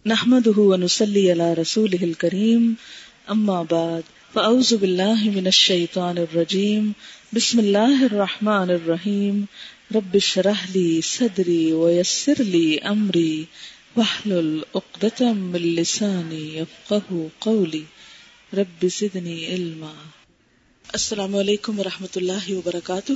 نحمده ونصلي على رسوله الكريم اما بعد فاعوذ بالله من الشيطان الرجيم بسم الله الرحمن الرحيم رب اشرح لي صدري ويسر لي امري واحلل عقدة من لساني يفقهوا قولي رب زدني علما. السلام علیکم ورحمۃ اللہ وبرکاتہ.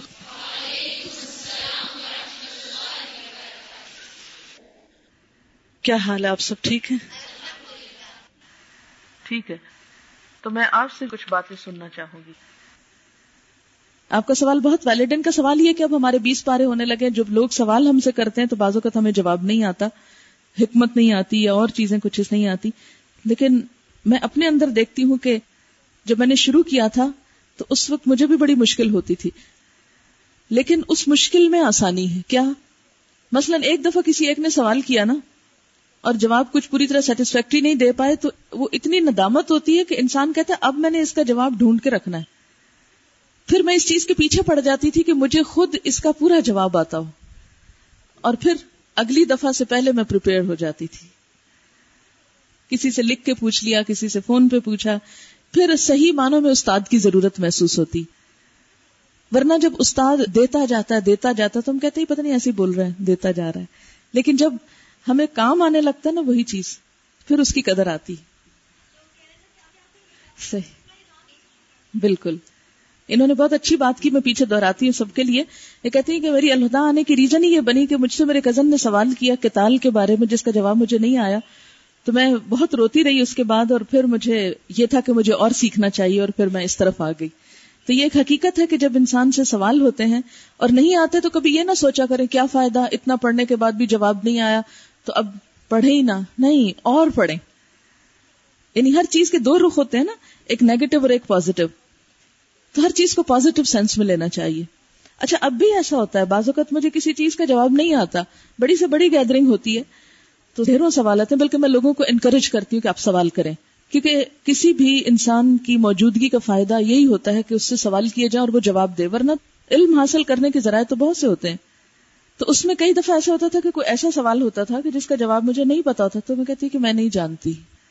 کیا حال ہے؟ آپ سب ٹھیک ہیں؟ ٹھیک ہے. تو میں آپ سے کچھ باتیں سننا چاہوں گی. آپ کا سوال بہت ویلڈ. ان کا سوال یہ کہ اب ہمارے 20 پارے ہونے لگے. جب لوگ سوال ہم سے کرتے ہیں تو بعض اوقات ہمیں جواب نہیں آتا، حکمت نہیں آتی یا اور چیزیں کچھ نہیں آتی. لیکن میں اپنے اندر دیکھتی ہوں کہ جب میں نے شروع کیا تھا تو اس وقت مجھے بھی بڑی مشکل ہوتی تھی، لیکن اس مشکل میں آسانی ہے. کیا؟ مثلا ایک دفعہ کسی ایک نے سوال کیا نا اور جواب کچھ پوری طرح سیٹسفیکٹری نہیں دے پائے تو وہ اتنی ندامت ہوتی ہے کہ انسان کہتا ہے اب میں نے اس کا جواب ڈھونڈ کے رکھنا ہے. پھر میں اس چیز کے پیچھے پڑ جاتی تھی کہ مجھے خود اس کا پورا جواب آتا ہو، اور پھر اگلی دفعہ سے پہلے میں پریپیئر ہو جاتی تھی. کسی سے لکھ کے پوچھ لیا، کسی سے فون پہ پوچھا. پھر صحیح معنوں میں استاد کی ضرورت محسوس ہوتی. ورنہ جب استاد دیتا جاتا تو ہم کہتے ہی پتہ نہیں ایسے ہی بول رہے ہیں، دیتا جا رہا ہے. لیکن جب ہمیں کام آنے لگتا ہے نا وہی چیز، پھر اس کی قدر آتی. صحیح، بالکل. انہوں نے بہت اچھی بات کی، میں پیچھے دہراتی ہوں سب کے لیے. یہ کہتی ہیں کہ میری الہدا آنے کی ریزن ہی یہ بنی کہ مجھ سے میرے کزن نے سوال کیا کتال کے بارے میں، جس کا جواب مجھے نہیں آیا. تو میں بہت روتی رہی اس کے بعد، اور پھر مجھے یہ تھا کہ مجھے اور سیکھنا چاہیے، اور پھر میں اس طرف آ گئی. تو یہ ایک حقیقت ہے کہ جب انسان سے سوال ہوتے ہیں اور نہیں آتے تو کبھی یہ نہ سوچا کریں کیا فائدہ، اتنا پڑھنے کے بعد بھی جواب نہیں آیا تو اب پڑھے ہی نہ. نہیں، اور پڑھیں. یعنی ہر چیز کے دو رخ ہوتے ہیں نا، ایک نیگیٹو اور ایک پازیٹو. تو ہر چیز کو پازیٹو سینس میں لینا چاہیے. اچھا، اب بھی ایسا ہوتا ہے بعض اوقات مجھے کسی چیز کا جواب نہیں آتا، بڑی سے بڑی گیدرنگ ہوتی ہے تو ڈھیروں سوال آتے ہیں، بلکہ میں لوگوں کو انکریج کرتی ہوں کہ آپ سوال کریں، کیونکہ کسی بھی انسان کی موجودگی کا فائدہ یہی ہوتا ہے کہ اس سے سوال کیے جائیں اور وہ جواب دے. ورنہ علم حاصل کرنے کے ذرائع تو بہت سے ہوتے ہیں. تو اس میں کئی دفعہ ایسا ہوتا تھا کہ کوئی ایسا سوال ہوتا تھا کہ جس کا جواب مجھے نہیں پتا ہوتا، تو میں کہتی کہ میں نہیں جانتی.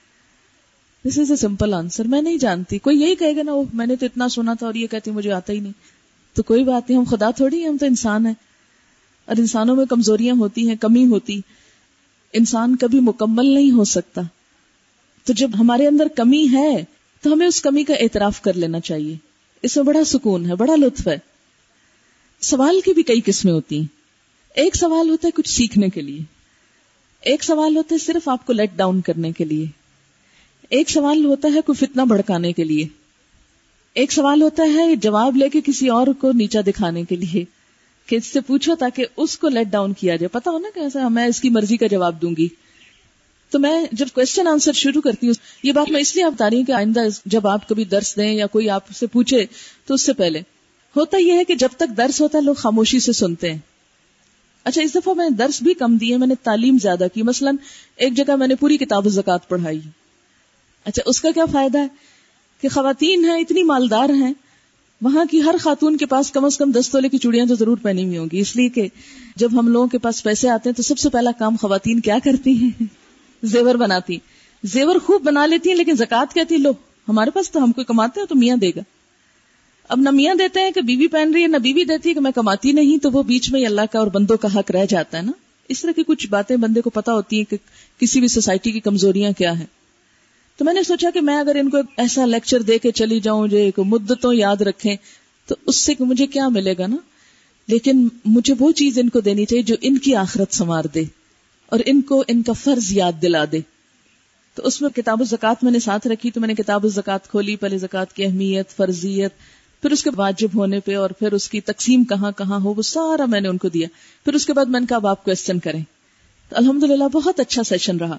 دس از اے سمپل آنسر، میں نہیں جانتی. کوئی یہی کہے گا نا میں نے تو اتنا سنا تھا، اور یہ کہتی مجھے آتا ہی نہیں. تو کوئی بات نہیں، ہم خدا تھوڑی ہیں، ہم تو انسان ہیں، اور انسانوں میں کمزوریاں ہوتی ہیں، کمی ہوتی. انسان کبھی مکمل نہیں ہو سکتا. تو جب ہمارے اندر کمی ہے تو ہمیں اس کمی کا اعتراف کر لینا چاہیے. اس میں بڑا سکون ہے، بڑا لطف ہے. سوال کی بھی کئی قسمیں ہوتی ہیں. ایک سوال ہوتا ہے کچھ سیکھنے کے لیے، ایک سوال ہوتا ہے صرف آپ کو لیٹ ڈاؤن کرنے کے لیے، ایک سوال ہوتا ہے کوئی فتنہ بھڑکانے کے لیے، ایک سوال ہوتا ہے جواب لے کے کسی اور کو نیچا دکھانے کے لیے کہ اس سے پوچھو تاکہ اس کو لیٹ ڈاؤن کیا جائے. پتا ہو نا کہ ایسا میں اس کی مرضی کا جواب دوں گی. تو میں جب کوسچن آنسر شروع کرتی ہوں، یہ بات میں اس لیے بتا رہی ہوں کہ آئندہ جب آپ کبھی درس دیں یا کوئی آپ سے پوچھے تو اس سے پہلے ہوتا یہ ہے کہ جب تک درس ہوتا ہے لوگ خاموشی سے سنتے ہیں. اچھا، اس دفعہ میں نے درس بھی کم دیے، میں نے تعلیم زیادہ کی. مثلا ایک جگہ میں نے پوری کتاب الزکات پڑھائی. اچھا، اس کا کیا فائدہ ہے کہ خواتین ہیں، اتنی مالدار ہیں، وہاں کی ہر خاتون کے پاس کم از کم 10 تولے کی چوڑیاں تو ضرور پہنی ہوئی ہوں گی. اس لیے کہ جب ہم لوگوں کے پاس پیسے آتے ہیں تو سب سے پہلا کام خواتین کیا کرتی ہیں؟ زیور بناتی. زیور خوب بنا لیتی ہیں، لیکن زکات کہتی لو ہمارے پاس تو ہم کوئی کماتے ہیں تو میاں دے گا. اب نہ میاں دیتے ہیں کہ بیوی پہن رہی ہے، نہ بیوی دیتی ہے کہ میں کماتی نہیں، تو وہ بیچ میں اللہ کا اور بندوں کا حق رہ جاتا ہے نا. اس طرح کی کچھ باتیں بندے کو پتا ہوتی ہیں کہ کسی بھی سوسائٹی کی کمزوریاں کیا ہیں. تو میں نے سوچا کہ میں اگر ان کو ایسا لیکچر دے کے چلی جاؤں جو ایک مدتوں یاد رکھیں تو اس سے مجھے کیا ملے گا نا. لیکن مجھے وہ چیز ان کو دینی چاہیے جو ان کی آخرت سنوار دے اور ان کو ان کا فرض یاد دلا دے. تو اس میں کتاب الزکات میں نے ساتھ رکھی. تو میں نے کتاب الزکات کھولی، پہلے زکات کی اہمیت، فرضیت، پھر اس کے واجب ہونے پہ، اور پھر اس کی تقسیم کہاں کہاں ہو، وہ سارا میں نے ان کو دیا. پھر اس کے بعد میں نے کہا اب آپ کوسچن کریں. تو الحمدللہ بہت اچھا سیشن رہا.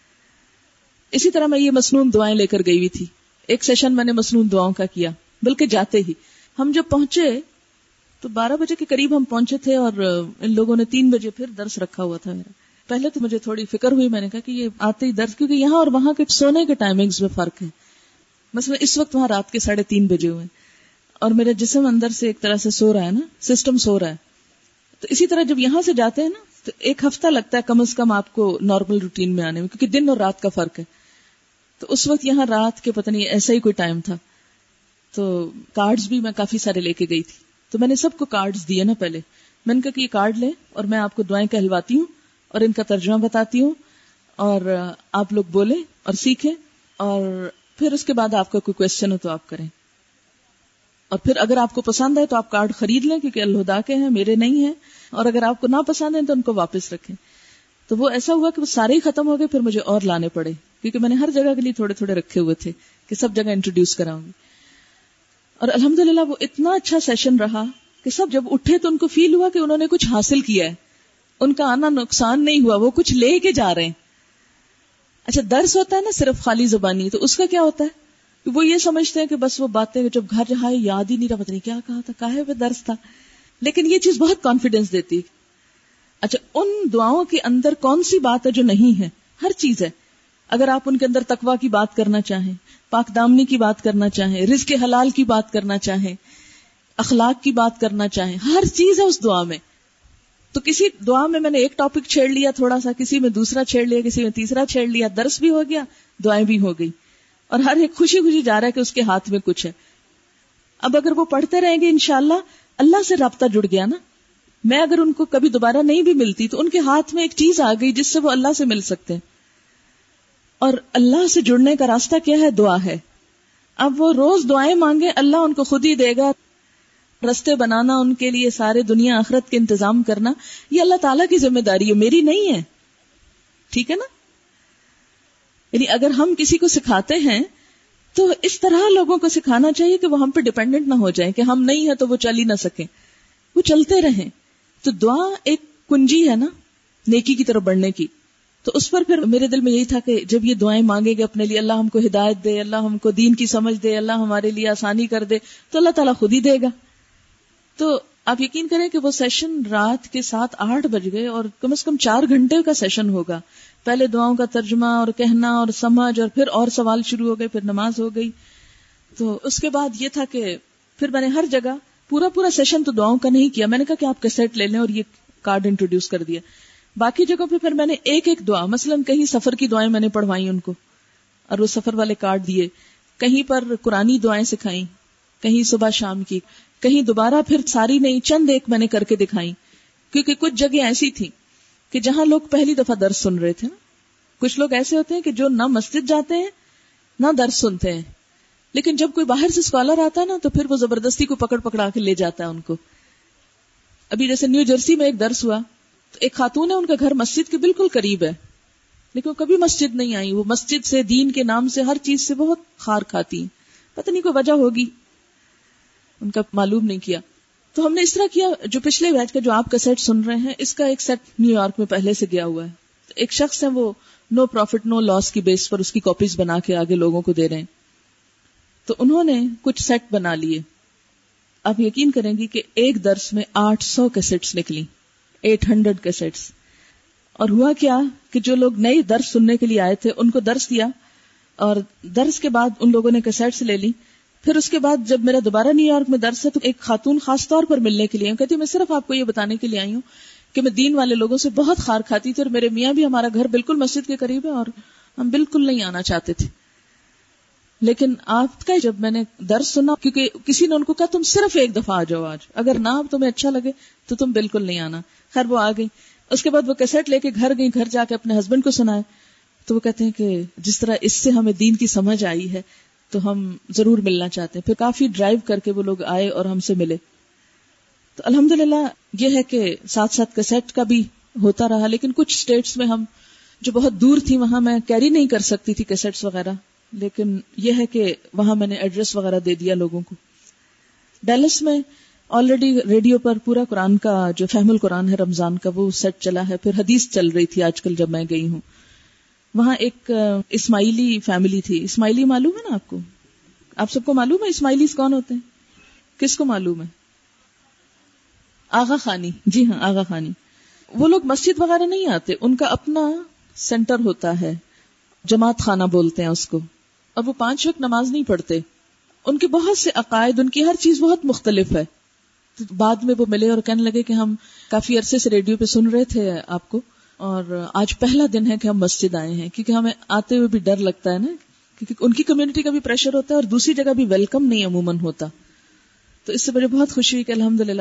اسی طرح میں یہ مسنون دعائیں لے کر گئی ہوئی تھی. ایک سیشن میں نے مسنون دعاؤں کا کیا، بلکہ جاتے ہی ہم جب پہنچے تو 12 بجے کے قریب ہم پہنچے تھے، اور ان لوگوں نے 3 بجے پھر درس رکھا ہوا تھا میرا. پہلے تو مجھے تھوڑی فکر ہوئی، میں نے کہا کہ یہ آتے ہی درس، کیونکہ یہاں اور وہاں کے سونے کے ٹائمنگز میں فرق ہے. مثلا اس وقت وہاں رات کے 3:30 بجے ہوئے، اور میرا جسم اندر سے ایک طرح سے سو رہا ہے نا، سسٹم سو رہا ہے. تو اسی طرح جب یہاں سے جاتے ہیں نا تو ایک ہفتہ لگتا ہے کم از کم آپ کو نارمل روٹین میں آنے میں، کیونکہ دن اور رات کا فرق ہے. تو اس وقت یہاں رات کے پتہ نہیں ایسا ہی کوئی ٹائم تھا، تو کارڈز بھی میں کافی سارے لے کے گئی تھی. تو میں نے سب کو کارڈز دیے نا پہلے. میں نے کہا کہ یہ کارڈ لیں اور میں آپ کو دعائیں کہلواتی ہوں اور ان کا ترجمہ بتاتی ہوں اور آپ لوگ بولیں اور سیکھیں، اور پھر اس کے بعد آپ کا کوئی کویسچن ہو تو آپ کریں. اور پھر اگر آپ کو پسند ہے تو آپ کارڈ خرید لیں، کیونکہ الہدا کے ہیں، میرے نہیں ہیں. اور اگر آپ کو نہ پسند ہیں تو ان کو واپس رکھیں. تو وہ ایسا ہوا کہ وہ سارے ہی ختم ہو گئے، پھر مجھے اور لانے پڑے، کیونکہ میں نے ہر جگہ کے لیے تھوڑے تھوڑے رکھے ہوئے تھے کہ سب جگہ انٹروڈیوس کراؤں گی. اور الحمدللہ وہ اتنا اچھا سیشن رہا کہ سب جب اٹھے تو ان کو فیل ہوا کہ انہوں نے کچھ حاصل کیا ہے، ان کا آنا نقصان نہیں ہوا، وہ کچھ لے کے جا رہے ہیں. اچھا درس ہوتا ہے نا صرف خالی زبانی، تو اس کا کیا ہوتا ہے کہ وہ یہ سمجھتے ہیں کہ بس وہ باتیں جب گھر جائے یاد ہی نہیں رہا، پتہ نہیں کیا کہا تھا، کاہے پہ درس تھا. لیکن یہ چیز بہت کانفیڈنس دیتی ہے. اچھا ان دعاؤں کے اندر کون سی بات ہے جو نہیں ہے؟ ہر چیز ہے. اگر آپ ان کے اندر تقویٰ کی بات کرنا چاہیں، پاک دامنی کی بات کرنا چاہیں، رزق حلال کی بات کرنا چاہیں، اخلاق کی بات کرنا چاہیں، ہر چیز ہے اس دعا میں. تو کسی دعا میں نے ایک ٹاپک چھیڑ لیا تھوڑا سا، کسی میں دوسرا چھیڑ لیا، کسی میں تیسرا چھیڑ لیا، درس بھی ہو گیا، دعائیں بھی ہو گئی، اور ہر ایک خوشی خوشی جا رہا ہے کہ اس کے ہاتھ میں کچھ ہے. اب اگر وہ پڑھتے رہیں گے انشاءاللہ اللہ سے رابطہ جڑ گیا نا. میں اگر ان کو کبھی دوبارہ نہیں بھی ملتی تو ان کے ہاتھ میں ایک چیز آ گئی جس سے وہ اللہ سے مل سکتے ہیں. اور اللہ سے جڑنے کا راستہ کیا ہے؟ دعا ہے. اب وہ روز دعائیں مانگے، اللہ ان کو خود ہی دے گا. رستے بنانا ان کے لیے، سارے دنیا آخرت کے انتظام کرنا، یہ اللہ تعالیٰ کی ذمہ داری ہے، میری نہیں ہے. ٹھیک ہے نا؟ یعنی اگر ہم کسی کو سکھاتے ہیں تو اس طرح لوگوں کو سکھانا چاہیے کہ وہ ہم پہ ڈیپینڈنٹ نہ ہو جائیں کہ ہم نہیں ہیں تو وہ چل ہی نہ سکیں، وہ چلتے رہیں. تو دعا ایک کنجی ہے نا نیکی کی طرف بڑھنے کی. تو اس پر پھر میرے دل میں یہی تھا کہ جب یہ دعائیں مانگیں گے اپنے لیے، اللہ ہم کو ہدایت دے، اللہ ہم کو دین کی سمجھ دے، اللہ ہمارے لیے آسانی کر دے، تو اللہ تعالیٰ خود ہی دے گا. تو آپ یقین کریں کہ وہ سیشن رات کے 7-8 بج گئے اور کم از کم 4 گھنٹے کا سیشن ہوگا. پہلے دعاؤں کا ترجمہ اور کہنا اور سمجھ، اور پھر اور سوال شروع ہو گئے، پھر نماز ہو گئی. تو اس کے بعد یہ تھا کہ پھر میں نے ہر جگہ پورا سیشن تو دعاؤں کا نہیں کیا. میں نے کہا کہ آپ کیسٹ لے لیں اور یہ کارڈ انٹروڈیوس کر دیا. باقی جگہوں پہ پھر میں نے ایک ایک دعا، مثلا کہیں سفر کی دعائیں میں نے پڑھوائی ان کو اور وہ سفر والے کارڈ دیے، کہیں پر قرآنی دعائیں سکھائیں، کہیں صبح شام کی، کہیں دوبارہ پھر ساری نہیں چند ایک میں نے کر کے دکھائیں. کیونکہ کچھ جگہ ایسی تھی کہ جہاں لوگ پہلی دفعہ درس سن رہے تھے. کچھ لوگ ایسے ہوتے ہیں کہ جو نہ مسجد جاتے ہیں نہ درس سنتے ہیں، لیکن جب کوئی باہر سے اسکالر آتا ہے نا تو پھر وہ زبردستی کو پکڑا کے لے جاتا ہے ان کو. ابھی جیسے نیو جرسی میں ایک درس ہوا تو ایک خاتون ہے، ان کا گھر مسجد کے بالکل قریب ہے، لیکن وہ کبھی مسجد نہیں آئی. وہ مسجد سے، دین کے نام سے، ہر چیز سے بہت خار کھاتی ہیں. پتہ نہیں کوئی وجہ ہوگی، ان کا معلوم نہیں کیا. تو ہم نے اس طرح کیا، جو پچھلے بیچ کا جو آپ کا سیٹ سن رہے ہیں، اس کا ایک سیٹ نیو یارک میں پہلے سے گیا ہوا ہے. ایک شخص ہے، وہ نو پروفٹ نو لاس کی بیس پر اس کی کاپیز بنا کے آگے لوگوں کو دے رہے ہیں. تو انہوں نے کچھ سیٹ بنا لیے. آپ یقین کریں گی کہ ایک درس میں 800 کیسٹس نکلی، 800 کیسٹس. اور ہوا کیا کہ جو لوگ نئے درس سننے کے لیے آئے تھے ان کو درس دیا، اور درس کے بعد ان لوگوں نے کیسٹس لے لی. پھر اس کے بعد جب میرا دوبارہ نیو یارک میں درس ہے تو ایک خاتون خاص طور پر ملنے کے لیے کہتی میں صرف آپ کو یہ بتانے کے لیے آئی ہوں کہ میں دین والے لوگوں سے بہت خار کھاتی تھی، اور میرے میاں بھی، ہمارا گھر بالکل مسجد کے قریب ہے اور ہم بالکل نہیں آنا چاہتے تھے. لیکن آپ کا جب میں نے درس سنا، کیونکہ کسی نے ان کو کہا تم صرف ایک دفعہ آ جاؤ آج، اگر نہ تمہیں اچھا لگے تو تم بالکل نہیں آنا. خیر وہ آ گئی. اس کے بعد وہ کیسٹ لے کے گھر گئی، گھر جا کے اپنے ہسبینڈ کو سنائے. تو وہ کہتے ہیں کہ جس طرح اس سے ہمیں دین کی سمجھ آئی ہے تو ہم ضرور ملنا چاہتے ہیں. پھر کافی ڈرائیو کر کے وہ لوگ آئے اور ہم سے ملے. تو الحمدللہ یہ ہے کہ ساتھ ساتھ کیسٹ کا بھی ہوتا رہا. لیکن کچھ اسٹیٹس میں ہم جو بہت دور تھی وہاں میں کیری نہیں کر سکتی تھی کیسٹس وغیرہ، لیکن یہ ہے کہ وہاں میں نے ایڈریس وغیرہ دے دیا لوگوں کو. ڈیلس میں آلریڈی ریڈیو پر پورا قرآن کا جو فہم القرآن ہے رمضان کا وہ سیٹ چلا ہے. پھر حدیث چل رہی تھی آج کل جب میں گئی ہوں. وہاں ایک اسماعیلی فیملی تھی. اسماعیلی معلوم ہے نا آپ کو؟ آپ سب کو معلوم ہے اسماعیلیز کون ہوتے ہیں؟ کس کو معلوم ہے؟ آغا خانی. جی ہاں، آغا خانی. وہ لوگ مسجد وغیرہ نہیں آتے، ان کا اپنا سینٹر ہوتا ہے، جماعت خانہ بولتے ہیں اس کو. اور وہ 5 وقت نماز نہیں پڑھتے. ان کے بہت سے عقائد، ان کی ہر چیز بہت مختلف ہے. تو بعد میں وہ ملے اور کہنے لگے کہ ہم کافی عرصے سے ریڈیو پہ سن رہے تھے آپ کو، اور آج پہلا دن ہے کہ ہم مسجد آئے ہیں، کیونکہ ہمیں آتے ہوئے بھی ڈر لگتا ہے نا، کیونکہ ان کی کمیونٹی کا بھی پریشر ہوتا ہے اور دوسری جگہ بھی ویلکم نہیں عموماً ہوتا. تو اس سے مجھے بہت خوشی ہوئی کہ الحمدللہ.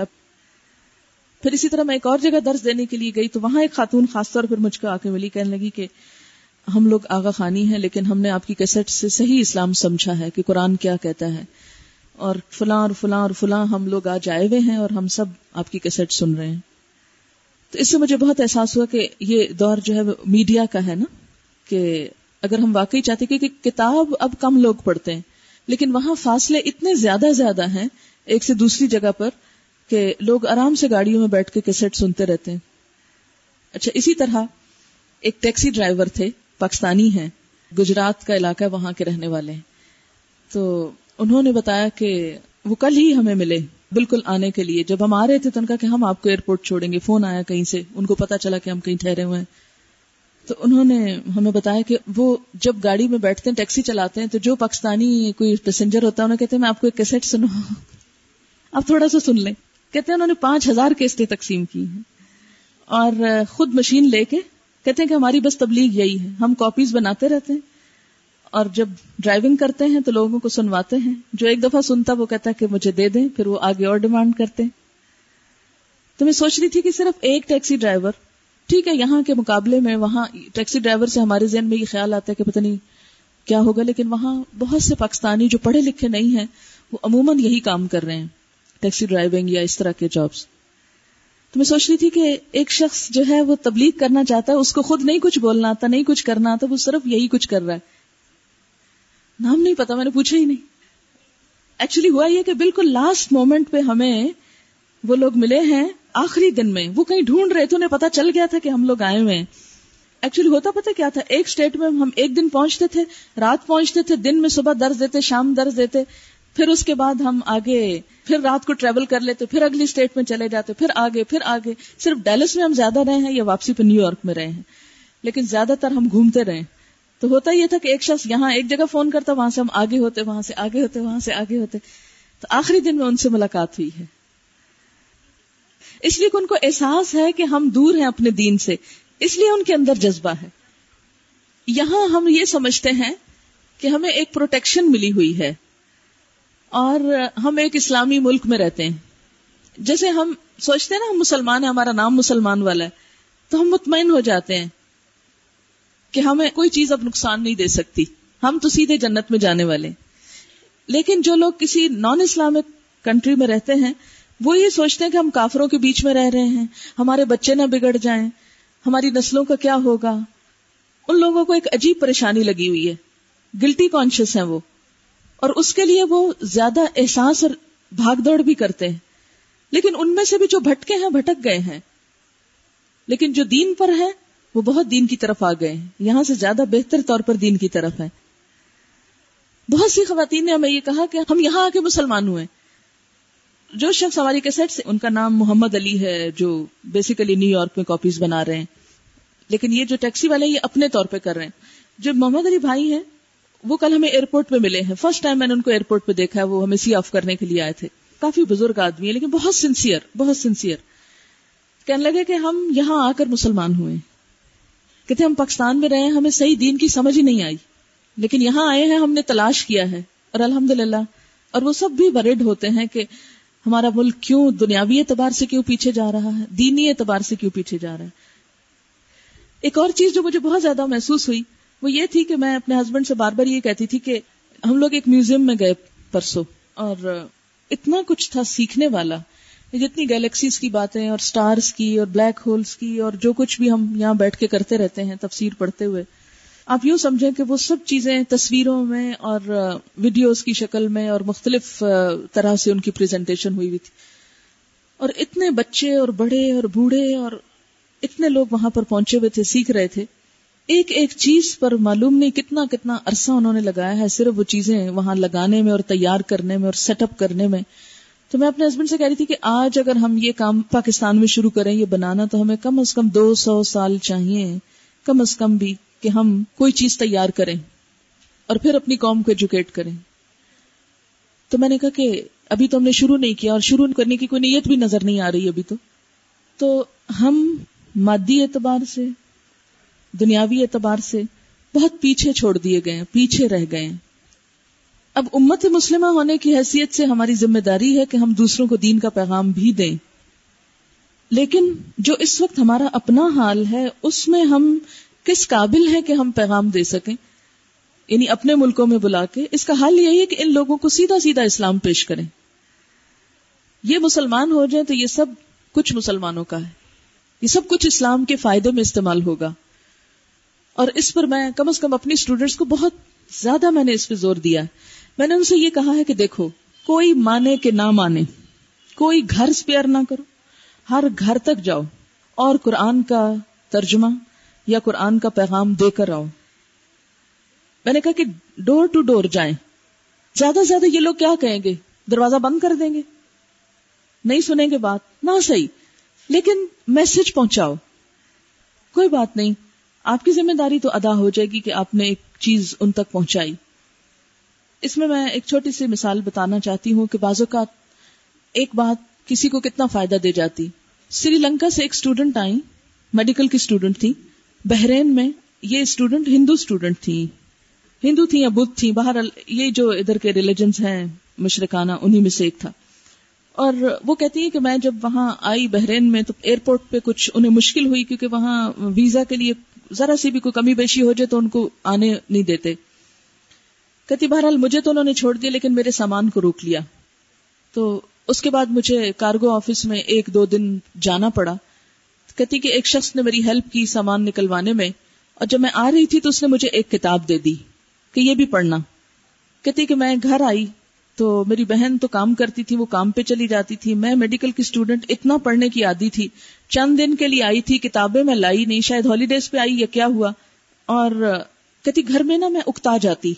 پھر اسی طرح میں ایک اور جگہ درس دینے کے لیے گئی تو وہاں ایک خاتون خاص طور پر مجھ کو آ کے ملی، کہنے لگی کہ ہم لوگ آغا خانی ہیں لیکن ہم نے آپ کی کیسٹ سے صحیح اسلام سمجھا ہے کہ قرآن کیا کہتا ہے، اور فلاں اور فلاں اور فلاں ہم لوگ آج آئے ہوئے ہیں اور ہم سب آپ کی کیسٹ سن رہے ہیں. تو اس سے مجھے بہت احساس ہوا کہ یہ دور جو ہے میڈیا کا ہے نا، کہ اگر ہم واقعی چاہتے کہ کتاب اب کم لوگ پڑھتے ہیں لیکن وہاں فاصلے اتنے زیادہ ہیں ایک سے دوسری جگہ پر کہ لوگ آرام سے گاڑیوں میں بیٹھ کے کیسٹ سنتے رہتے ہیں. اچھا، اسی طرح ایک ٹیکسی ڈرائیور تھے، پاکستانی ہیں، گجرات کا علاقہ وہاں کے رہنے والے ہیں. تو انہوں نے بتایا کہ وہ کل ہی ہمیں ملے بالکل آنے کے لیے. جب ہم آ رہے تھے تو ان کا کہ ہم آپ کو ایئرپورٹ چھوڑیں گے، فون آیا کہیں سے، ان کو پتا چلا کہ ہم کہیں ٹھہرے ہوئے ہیں. تو انہوں نے ہمیں بتایا کہ وہ جب گاڑی میں بیٹھتے ہیں، ٹیکسی چلاتے ہیں، تو جو پاکستانی کوئی پیسنجر ہوتا ہے انہیں کہتے ہیں میں آپ کو ایک کیسٹ سنو، آپ تھوڑا سا سن لیں. کہتے ہیں انہوں نے 5,000 کیسٹیں تقسیم کی ہیں اور خود مشین لے کے کہتے ہیں کہ ہماری بس تبلیغ یہی ہے، ہم کاپیز بناتے رہتے ہیں اور جب ڈرائیونگ کرتے ہیں تو لوگوں کو سنواتے ہیں. جو ایک دفعہ سنتا وہ کہتا ہے کہ مجھے دے دیں، پھر وہ آگے اور ڈیمانڈ کرتے ہیں. تو میں سوچ رہی تھی کہ صرف ایک ٹیکسی ڈرائیور، ٹھیک ہے یہاں کے مقابلے میں وہاں ٹیکسی ڈرائیور سے ہمارے ذہن میں یہ خیال آتا ہے کہ پتہ نہیں کیا ہوگا، لیکن وہاں بہت سے پاکستانی جو پڑھے لکھے نہیں ہیں وہ عموماً یہی کام کر رہے ہیں، ٹیکسی ڈرائیونگ یا اس طرح کے جابز. تو میں سوچ رہی تھی کہ ایک شخص جو ہے وہ تبلیغ کرنا چاہتا ہے، اس کو خود نہیں کچھ بولنا آتا، نہیں کچھ کرنا آتا، وہ صرف یہی کچھ کر رہا ہے. نام نہیں پتا، میں نے پوچھا ہی نہیں. ایکچولی ہوا یہ کہ بالکل لاسٹ مومنٹ پہ ہمیں وہ لوگ ملے ہیں، آخری دن میں وہ کہیں ڈھونڈ رہے تھے، انہیں پتا چل گیا تھا کہ ہم لوگ آئے ہوئے ہیں. ایکچولی ہوتا پتا کیا تھا، ایک اسٹیٹ میں ہم ایک دن پہنچتے تھے، رات پہنچتے تھے، دن میں صبح درس دیتے، شام درس دیتے، پھر اس کے بعد ہم آگے پھر رات کو ٹریول کر لیتے، پھر اگلی اسٹیٹ میں چلے جاتے، پھر آگے. صرف ڈیلس میں ہم زیادہ رہے ہیں یا واپسی پہ نیو یارک میں رہے ہیں، لیکن زیادہ تر ہم گھومتے رہے. تو ہوتا یہ تھا کہ ایک شخص یہاں ایک جگہ فون کرتا، وہاں سے ہم آگے ہوتے، وہاں سے آگے ہوتے، وہاں سے آگے ہوتے. تو آخری دن میں ان سے ملاقات ہوئی ہے، اس لیے کہ ان کو احساس ہے کہ ہم دور ہیں اپنے دین سے، اس لیے ان کے اندر جذبہ ہے. یہاں ہم یہ سمجھتے ہیں کہ ہمیں ایک پروٹیکشن ملی ہوئی ہے اور ہم ایک اسلامی ملک میں رہتے ہیں. جیسے ہم سوچتے ہیں نا ہم مسلمان ہیں، ہمارا نام مسلمان والا ہے، تو ہم مطمئن ہو جاتے ہیں کہ ہمیں کوئی چیز اب نقصان نہیں دے سکتی، ہم تو سیدھے جنت میں جانے والے. لیکن جو لوگ کسی نان اسلامک کنٹری میں رہتے ہیں وہ یہ سوچتے ہیں کہ ہم کافروں کے بیچ میں رہ رہے ہیں، ہمارے بچے نہ بگڑ جائیں، ہماری نسلوں کا کیا ہوگا. ان لوگوں کو ایک عجیب پریشانی لگی ہوئی ہے، گلٹی کانشیس ہیں وہ، اور اس کے لیے وہ زیادہ احساس اور بھاگ دوڑ بھی کرتے ہیں. لیکن ان میں سے بھی جو بھٹکے ہیں بھٹک گئے ہیں، لیکن جو دین پر ہے وہ بہت دین کی طرف آ گئے ہیں، یہاں سے زیادہ بہتر طور پر دین کی طرف ہے. بہت سی خواتین نے ہمیں یہ کہا کہ ہم یہاں آ کے مسلمان ہوئے. جو شخص ہماری کیسٹ سے، ان کا نام محمد علی ہے، جو بیسیکلی نیو یارک میں کاپیز بنا رہے ہیں، لیکن یہ جو ٹیکسی والے یہ اپنے طور پہ کر رہے ہیں. جو محمد علی بھائی ہیں وہ کل ہمیں ایئرپورٹ پہ ملے ہیں، فرسٹ ٹائم میں نے ان کو ایئرپورٹ پہ دیکھا ہے. وہ ہمیں سی آف کرنے کے لیے آئے تھے، کافی بزرگ آدمی ہے لیکن بہت سنسیئر. کہنے لگے کہ ہم یہاں آ کر مسلمان ہوئے، کہتے ہم پاکستان میں رہے ہیں، ہمیں صحیح دین کی سمجھ ہی نہیں آئی، لیکن یہاں آئے ہیں، ہم نے تلاش کیا ہے اور الحمدللہ. اور وہ سب بھی ورڈ ہوتے ہیں کہ ہمارا ملک کیوں دنیاوی اعتبار سے کیوں پیچھے جا رہا ہے، دینی اعتبار سے کیوں پیچھے جا رہا ہے. ایک اور چیز جو مجھے بہت زیادہ محسوس ہوئی وہ یہ تھی کہ میں اپنے ہسبینڈ سے بار بار یہ کہتی تھی کہ ہم لوگ ایک میوزیم میں گئے پرسوں، اور اتنا کچھ تھا سیکھنے والا، جتنی گیلیکسیز کی باتیں اور سٹارز کی اور بلیک ہولز کی اور جو کچھ بھی ہم یہاں بیٹھ کے کرتے رہتے ہیں تفسیر پڑھتے ہوئے، آپ یوں سمجھیں کہ وہ سب چیزیں تصویروں میں اور ویڈیوز کی شکل میں اور مختلف طرح سے ان کی پریزنٹیشن ہوئی تھی. اور اتنے بچے اور بڑے اور بوڑھے اور اتنے لوگ وہاں پر پہنچے ہوئے تھے، سیکھ رہے تھے. ایک ایک چیز پر معلوم نہیں کتنا عرصہ انہوں نے لگایا ہے صرف وہ چیزیں وہاں لگانے میں اور تیار کرنے میں اور سیٹ اپ کرنے میں. تو میں اپنے ہسبینڈ سے کہہ رہی تھی کہ آج اگر ہم یہ کام پاکستان میں شروع کریں یہ بنانا، تو ہمیں کم از کم 200 سال چاہیے، کم از کم بھی، کہ ہم کوئی چیز تیار کریں اور پھر اپنی قوم کو ایجوکیٹ کریں. تو میں نے کہا کہ ابھی تو ہم نے شروع نہیں کیا اور شروع کرنے کی کوئی نیت بھی نظر نہیں آ رہی ابھی تو ہم مادی اعتبار سے دنیاوی اعتبار سے بہت پیچھے چھوڑ دیے گئے ہیں، پیچھے رہ گئے ہیں. اب امت مسلمہ ہونے کی حیثیت سے ہماری ذمہ داری ہے کہ ہم دوسروں کو دین کا پیغام بھی دیں، لیکن جو اس وقت ہمارا اپنا حال ہے اس میں ہم کس قابل ہیں کہ ہم پیغام دے سکیں، یعنی اپنے ملکوں میں بلا کے. اس کا حل یہی ہے کہ ان لوگوں کو سیدھا سیدھا اسلام پیش کریں. یہ مسلمان ہو جائیں تو یہ سب کچھ مسلمانوں کا ہے، یہ سب کچھ اسلام کے فائدے میں استعمال ہوگا. اور اس پر میں کم از کم اپنی اسٹوڈنٹس کو بہت زیادہ میں نے اس پہ زور دیا ہے. میں نے ان سے یہ کہا ہے کہ دیکھو، کوئی مانے کہ نہ مانے، کوئی گھر اسپیئر نہ کرو، ہر گھر تک جاؤ اور قرآن کا ترجمہ یا قرآن کا پیغام دے کر آؤ. میں نے کہا کہ ڈور ٹو ڈور جائیں. زیادہ سے زیادہ یہ لوگ کیا کہیں گے؟ دروازہ بند کر دیں گے، نہیں سنیں گے بات، نہ صحیح، لیکن میسج پہنچاؤ. کوئی بات نہیں، آپ کی ذمہ داری تو ادا ہو جائے گی کہ آپ نے ایک چیز ان تک پہنچائی. اس میں ایک چھوٹی سی مثال بتانا چاہتی ہوں کہ بعض اوقات ایک بات کسی کو کتنا فائدہ دے جاتی. سری لنکا سے ایک اسٹوڈنٹ آئی، میڈیکل کی اسٹوڈنٹ تھی. بحرین میں یہ اسٹوڈنٹ ہندو اسٹوڈنٹ تھی، ہندو تھی یا بدھ تھی، بہرحال یہ جو ادھر کے ریلیجنز ہیں مشرکانہ انہی میں سے ایک تھا. اور وہ کہتی ہے کہ میں جب وہاں آئی بحرین میں تو ایئرپورٹ پہ کچھ انہیں مشکل ہوئی، کیونکہ وہاں ویزا کے لیے ذرا سی بھی کوئی کمی بیشی ہو جائے تو ان کو آنے نہیں دیتے. کہتی بہرحال مجھے تو انہوں نے چھوڑ دیا لیکن میرے سامان کو روک لیا. تو اس کے بعد مجھے کارگو آفس میں 1-2 دن جانا پڑا. کہتی کہ ایک شخص نے میری ہیلپ کی سامان نکلوانے میں، اور جب میں آ رہی تھی تو اس نے مجھے ایک کتاب دے دی کہ یہ بھی پڑھنا. کہتی کہ میں گھر آئی تو میری بہن تو کام کرتی تھی، وہ کام پہ چلی جاتی تھی. میں میڈیکل کی اسٹوڈنٹ، اتنا پڑھنے کی عادی تھی. چند دن کے لیے آئی تھی، کتابیں میں لائی نہیں، شاید ہالیڈیز پہ آئی یا کیا ہوا. اور کہتی گھر میں نا میں اکتا جاتی.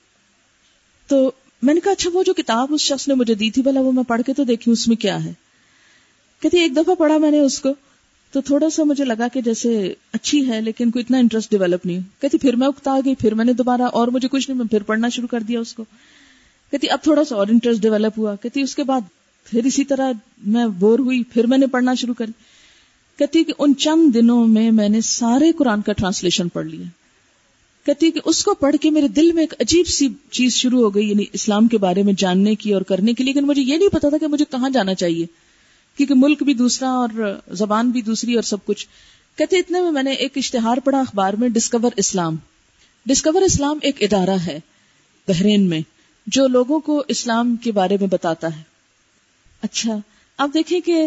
تو میں نے کہا اچھا وہ جو کتاب اس شخص نے مجھے دی تھی بھلا وہ میں پڑھ کے تو دیکھی اس میں کیا ہے. کہتی ایک دفعہ پڑھا میں نے اس کو تو تھوڑا سا مجھے لگا کہ جیسے اچھی ہے لیکن کوئی اتنا انٹرسٹ ڈیولپ نہیں. کہتی پھر میں اکتا گئی، پھر میں نے دوبارہ، اور مجھے کچھ نہیں، میں پھر پڑھنا شروع کر دیا اس کو. کہتی اب تھوڑا سا اور انٹرسٹ ڈیولپ ہوا. کہتی اس کے بعد پھر اسی طرح میں بور ہوئی، پھر میں نے پڑھنا شروع کر. کہتی کہ ان چند دنوں میں نے سارے قرآن کا ٹرانسلیشن پڑھ لیا. کہتی کہ اس کو پڑھ کے میرے دل میں ایک عجیب سی چیز شروع ہو گئی، یعنی اسلام کے بارے میں جاننے کی اور کرنے کی. لیکن مجھے یہ نہیں پتا تھا کہ مجھے کہاں جانا چاہیے، کیونکہ ملک بھی دوسرا اور زبان بھی دوسری اور سب کچھ. کہتے اتنے میں نے ایک اشتہار پڑھا اخبار میں، ڈسکور اسلام. ڈسکور اسلام ایک ادارہ ہے بحرین میں جو لوگوں کو اسلام کے بارے میں بتاتا ہے. اچھا اب دیکھیں کہ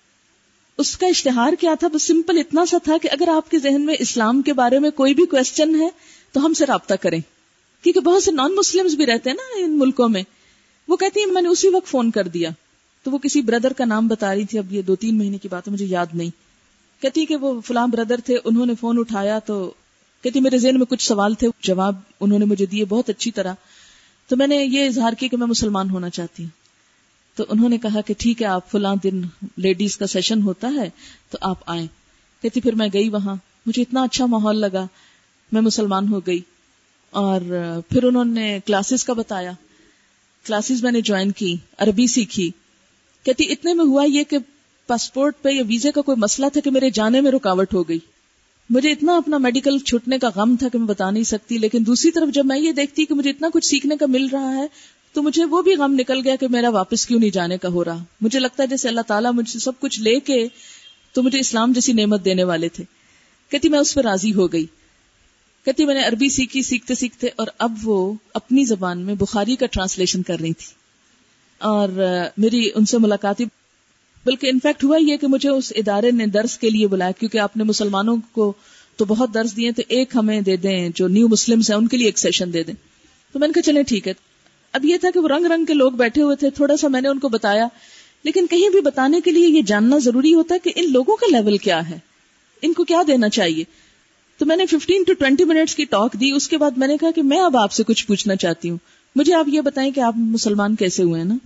اس کا اشتہار کیا تھا، بس سمپل اتنا سا تھا کہ اگر آپ کے ذہن میں اسلام کے بارے میں کوئی بھی کوسچن ہے تو ہم سے رابطہ کریں، کیونکہ بہت سے نان مسلمز بھی رہتے ہیں نا ان ملکوں میں. وہ کہتی ہیں میں نے اسی وقت فون کر دیا. تو وہ کسی بردر کا نام بتا رہی تھی، اب یہ 2-3 مہینے کی بات ہے، مجھے یاد نہیں. کہتی کہ وہ فلاں بردر تھے، انہوں نے فون اٹھایا تو کہتی میرے ذہن میں کچھ سوال تھے، جواب انہوں نے مجھے دیے بہت اچھی طرح. تو میں نے یہ اظہار کیا کہ میں مسلمان ہونا چاہتی ہوں. تو انہوں نے کہا کہ ٹھیک ہے آپ فلاں دن لیڈیز کا سیشن ہوتا ہے تو آپ آئیں. کہتی پھر میں گئی وہاں، مجھے اتنا اچھا ماحول لگا، میں مسلمان ہو گئی. اور پھر انہوں نے کلاسز کا بتایا، کلاسز میں نے جوائن کی، عربی سیکھی. کہتی اتنے میں ہوا یہ کہ پاسپورٹ پہ یا ویزے کا کوئی مسئلہ تھا کہ میرے جانے میں رکاوٹ ہو گئی. مجھے اتنا اپنا میڈیکل چھوٹنے کا غم تھا کہ میں بتا نہیں سکتی. لیکن دوسری طرف جب میں یہ دیکھتی کہ مجھے اتنا کچھ سیکھنے کا مل رہا ہے تو مجھے وہ بھی غم نکل گیا کہ میرا واپس کیوں نہیں جانے کا ہو رہا. مجھے لگتا ہے جیسے اللہ تعالیٰ مجھ سے سب کچھ لے کے تو مجھے اسلام جیسی نعمت دینے والے تھے. کہتی میں اس پہ راضی ہو گئی. کہتی میں نے عربی سیکھی سیکھتے سیکھتے، اور اب وہ اپنی زبان میں بخاری کا ٹرانسلیشن کر رہی تھی. اور میری ان سے ملاقات ہوئی، بلکہ انفیکٹ ہوا یہ کہ مجھے اس ادارے نے درس کے لیے بلایا، کیونکہ آپ نے مسلمانوں کو تو بہت درس دیے، تو ایک ہمیں دے دیں جو نیو مسلمز ہیں ان کے لیے ایک سیشن دے دیں. تو میں نے کہا چلیں ٹھیک ہے. اب یہ تھا کہ وہ رنگ رنگ کے لوگ بیٹھے ہوئے تھے، تھوڑا سا میں نے ان کو بتایا، لیکن کہیں بھی بتانے کے لیے یہ جاننا ضروری ہوتا ہے کہ ان لوگوں کا لیول کیا ہے، ان کو کیا دینا چاہیے. تو میں نے 15 to 20 منٹس کی ٹاک دی. اس کے بعد میں نے کہا کہ میں اب آپ سے کچھ پوچھنا چاہتی ہوں، مجھے آپ یہ بتائیں کہ آپ مسلمان کیسے ہوئے ہیں نا.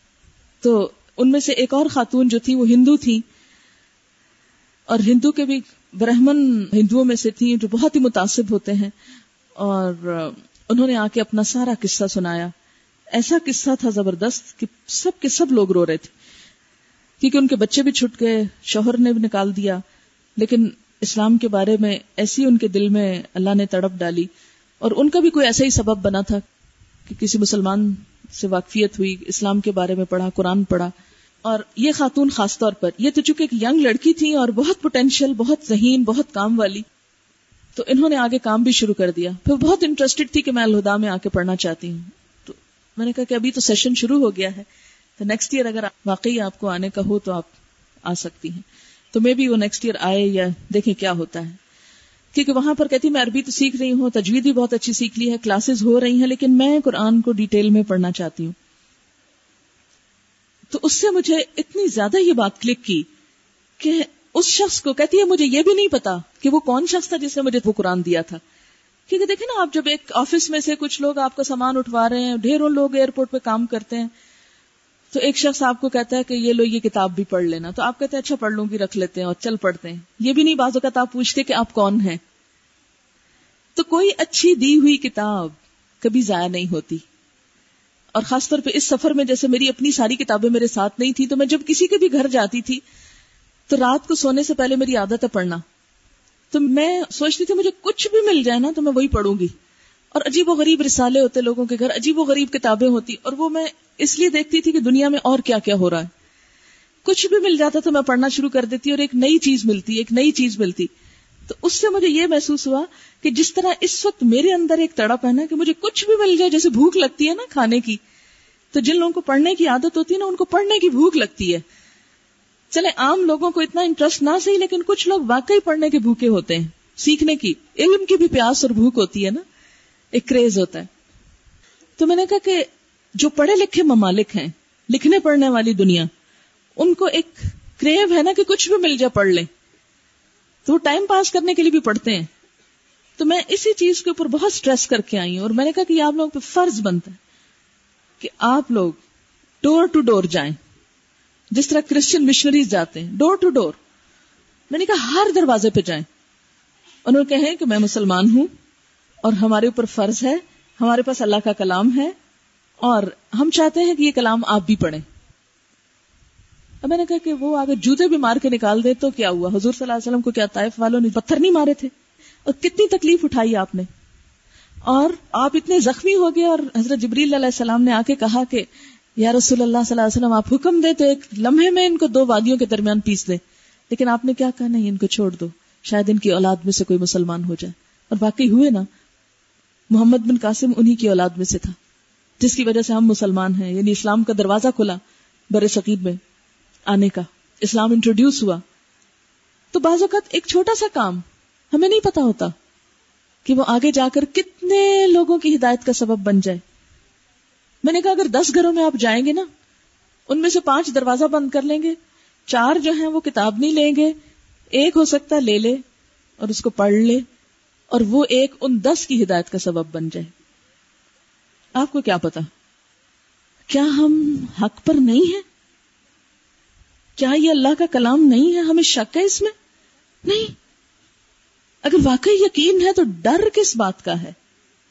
تو ان میں سے ایک اور خاتون جو تھی وہ ہندو تھی، اور ہندو کے بھی برہمن ہندوؤں میں سے تھیں جو بہت ہی متعصب ہوتے ہیں. اور انہوں نے آ کے اپنا سارا قصہ سنایا. ایسا قصہ تھا زبردست کہ سب کے سب لوگ رو رہے تھے، کیونکہ ان کے بچے بھی چھٹ گئے، شوہر نے بھی نکال دیا، لیکن اسلام کے بارے میں ایسی ان کے دل میں اللہ نے تڑپ ڈالی، اور ان کا بھی کوئی ایسا ہی سبب بنا تھا کہ کسی مسلمان سے واقفیت ہوئی، اسلام کے بارے میں پڑھا، قرآن پڑھا. اور یہ خاتون خاص طور پر، یہ تو چونکہ ایک ینگ لڑکی تھی اور بہت پوٹینشیل، بہت ذہین، بہت کام والی، تو انہوں نے آگے کام بھی شروع کر دیا. پھر بہت انٹرسٹڈ تھی کہ میں الہدا میں آ کے پڑھنا چاہتی ہوں. تو میں نے کہا کہ ابھی تو سیشن شروع ہو گیا ہے، تو نیکسٹ ایئر اگر واقعی آپ کو آنے کا ہو تو آپ آ سکتی ہیں. تو میں بھی وہ نیکسٹ ایئر آئے یا دیکھیں کیا ہوتا ہے. کیونکہ وہاں پر کہتی میں عربی تو سیکھ رہی ہوں، تجوید بھی بہت اچھی سیکھ لی ہے، کلاسز ہو رہی ہیں، لیکن میں قرآن کو ڈیٹیل میں پڑھنا چاہتی ہوں. تو اس سے مجھے اتنی زیادہ یہ بات کلک کی کہ اس شخص کو کہتی ہے مجھے یہ بھی نہیں پتا کہ وہ کون شخص تھا جس نے مجھے وہ قرآن دیا تھا. کیونکہ دیکھیں نا، آپ جب ایک آفس میں سے کچھ لوگ آپ کا سامان اٹھوا رہے ہیں، ڈھیروں لوگ ایئرپورٹ پہ کام کرتے ہیں، تو ایک شخص آپ کو کہتا ہے کہ یہ لو یہ کتاب بھی پڑھ لینا، تو آپ کہتے ہیں اچھا پڑھ لوں گی، رکھ لیتے ہیں اور چل پڑھتے ہیں. یہ بھی نہیں بعض اوقات آپ پوچھتے کہ آپ کون ہیں. تو کوئی اچھی دی ہوئی کتاب کبھی ضائع نہیں ہوتی. اور خاص طور پہ اس سفر میں جیسے میری اپنی ساری کتابیں میرے ساتھ نہیں تھی، تو میں جب کسی کے بھی گھر جاتی تھی تو رات کو سونے سے پہلے میری عادت ہے پڑھنا. تو میں سوچتی تھی مجھے کچھ بھی مل جائے نا تو میں وہی پڑھوں گی. اور عجیب و غریب رسالے ہوتے لوگوں کے گھر، عجیب و غریب کتابیں ہوتی، اور وہ میں اس لیے دیکھتی تھی کہ دنیا میں اور کیا کیا ہو رہا ہے. کچھ بھی مل جاتا تو میں پڑھنا شروع کر دیتی اور ایک نئی چیز ملتی. تو اس سے مجھے یہ محسوس ہوا کہ جس طرح اس وقت میرے اندر ایک تڑپ ہے نا کہ مجھے کچھ بھی مل جائے، جیسے بھوک لگتی ہے نا کھانے کی، تو جن لوگوں کو پڑھنے کی عادت ہوتی ہے نا ان کو پڑھنے کی بھوک لگتی ہے. چلے عام لوگوں کو اتنا انٹرسٹ نہ صحیح، لیکن کچھ لوگ واقعی پڑھنے کے بھوکے ہوتے ہیں، سیکھنے کی، علم کی بھی پیاس اور بھوک ہوتی ہے نا، ایک کریز ہوتا ہے. تو میں نے کہا کہ جو پڑھے لکھے ممالک ہیں، لکھنے پڑھنے والی دنیا، ان کو ایک کریو ہے نا کہ کچھ بھی مل جائے پڑھ لیں، تو وہ ٹائم پاس کرنے کے لیے بھی پڑھتے ہیں. تو میں اسی چیز کے اوپر بہت سٹریس کر کے آئی ہوں، اور میں نے کہا کہ آپ لوگوں پہ فرض بنتا ہے کہ آپ لوگ ڈور ٹو ڈور جائیں، جس طرح کرسچن مشنریز جاتے ہیں ڈور ٹو ڈور. میں نے کہا ہر دروازے پہ جائیں، انہوں نے کہے کہ میں مسلمان ہوں اور ہمارے اوپر فرض ہے، ہمارے پاس اللہ کا کلام ہے اور ہم چاہتے ہیں کہ یہ کلام آپ بھی پڑھیں. اب میں نے کہا کہ وہ اگر جوتے بھی مار کے نکال دے تو کیا ہوا؟ حضور صلی اللہ علیہ وسلم کو کیا طائف والوں نے پتھر نہیں مارے تھے؟ اور کتنی تکلیف اٹھائی آپ نے، اور آپ اتنے زخمی ہو گئے، اور حضرت جبریل علیہ السلام نے آ کے کہا کہ یا رسول اللہ صلی اللہ علیہ وسلم آپ حکم دیں تو ایک لمحے میں ان کو 2 وادیوں کے درمیان پیس دیں. لیکن آپ نے کیا کہا؟ نہیں، ان کو چھوڑ دو، شاید ان کی اولاد میں سے کوئی مسلمان ہو جائے. اور واقعی ہوئے نا، محمد بن قاسم انہی کی اولاد میں سے تھا، جس کی وجہ سے ہم مسلمان ہیں. یعنی اسلام کا دروازہ کھلا بر صغیر میں آنے کا، اسلام انٹروڈیوس ہوا. تو بعض اوقات ایک چھوٹا سا کام ہمیں نہیں پتا ہوتا کہ وہ آگے جا کر کتنے لوگوں کی ہدایت کا سبب بن جائے. میں نے کہا اگر 10 گھروں میں آپ جائیں گے نا، ان میں سے 5 دروازہ بند کر لیں گے، 4 جو ہیں وہ کتاب نہیں لیں گے، 1 ہو سکتا ہے لے لے اور اس کو پڑھ لے، اور وہ 1 ان 10 کی ہدایت کا سبب بن جائے. آپ کو کیا پتا؟ کیا ہم حق پر نہیں ہیں؟ کیا یہ اللہ کا کلام نہیں ہے؟ ہمیں شک ہے اس میں؟ نہیں. اگر واقعی یقین ہے تو ڈر کس بات کا ہے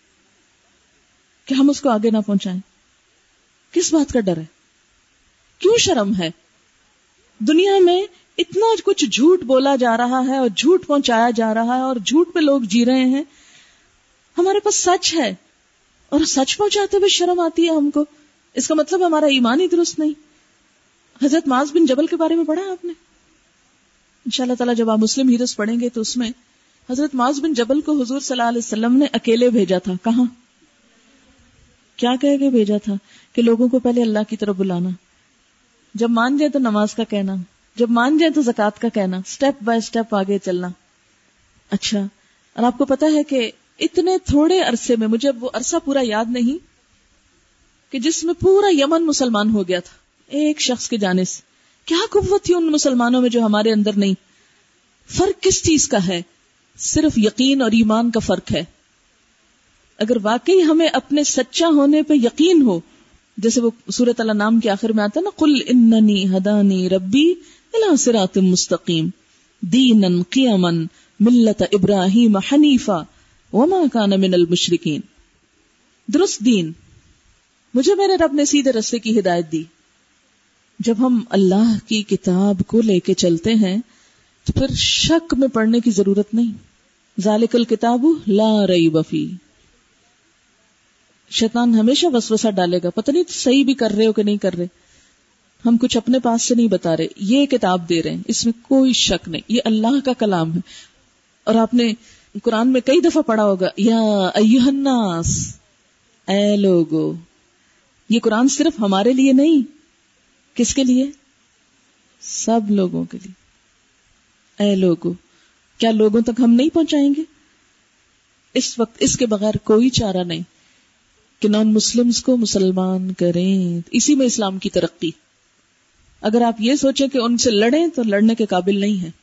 کہ ہم اس کو آگے نہ پہنچائیں؟ کس بات کا ڈر ہے؟ کیوں شرم ہے؟ دنیا میں اتنا کچھ جھوٹ بولا جا رہا ہے اور جھوٹ پہنچایا جا رہا ہے اور جھوٹ پہ لوگ جی رہے ہیں. ہمارے پاس سچ ہے اور سچ پہنچاتے ہوئے شرم آتی ہے ہم کو. اس کا مطلب ہمارا ایمان ہی درست نہیں. حضرت معاذ بن جبل کے بارے میں پڑھا آپ نے؟ انشاءاللہ تعالی جب آپ مسلم ہیروز پڑھیں گے تو اس میں حضرت معاذ بن جبل کو حضور صلی اللہ علیہ وسلم نے اکیلے بھیجا تھا. کہاں؟ کیا کہہ کے بھیجا تھا؟ کہ لوگوں کو پہلے اللہ کی طرف بلانا، جب مان جائے تو نماز کا کہنا، جب مان جائے تو زکوٰۃ کا کہنا، سٹیپ بائی سٹیپ آگے چلنا. اچھا، اور آپ کو پتا ہے کہ اتنے تھوڑے عرصے میں، مجھے وہ عرصہ پورا یاد نہیں، کہ جس میں پورا یمن مسلمان ہو گیا تھا ایک شخص کے جانے سے. کیا قوت تھی ان مسلمانوں میں جو ہمارے اندر نہیں. فرق کس چیز کا ہے؟ صرف یقین اور ایمان کا فرق ہے. اگر واقعی ہمیں اپنے سچا ہونے پہ یقین ہو، جیسے وہ سورۃ الانعام کے آخر میں آتا ہے نا، قل اننی ہدانی ربی الی صراط مستقیم دینا قیما ملت ابراہیم حنیفا وما کان من المشرکین. درست دین، مجھے میرے رب نے سیدھے راستے کی ہدایت دی. جب ہم اللہ کی کتاب کو لے کے چلتے ہیں تو پھر شک میں پڑنے کی ضرورت نہیں. ذالک الکتاب لا ریب فیہ. شیطان ہمیشہ وسوسہ ڈالے گا, پتہ نہیں صحیح بھی کر رہے ہو کہ نہیں کر رہے, ہم کچھ اپنے پاس سے نہیں بتا رہے, یہ کتاب دے رہے ہیں, اس میں کوئی شک نہیں, یہ اللہ کا کلام ہے. اور آپ نے قرآن میں کئی دفعہ پڑھا ہوگا, یا ایھا الناس, اے لوگو. یہ قرآن صرف ہمارے لیے نہیں, کس کے لیے؟ سب لوگوں کے لیے. اے لوگو, کیا لوگوں تک ہم نہیں پہنچائیں گے؟ اس وقت اس کے بغیر کوئی چارہ نہیں کہ نان مسلمز کو مسلمان کریں. اسی میں اسلام کی ترقی. اگر آپ یہ سوچیں کہ ان سے لڑیں تو لڑنے کے قابل نہیں ہیں.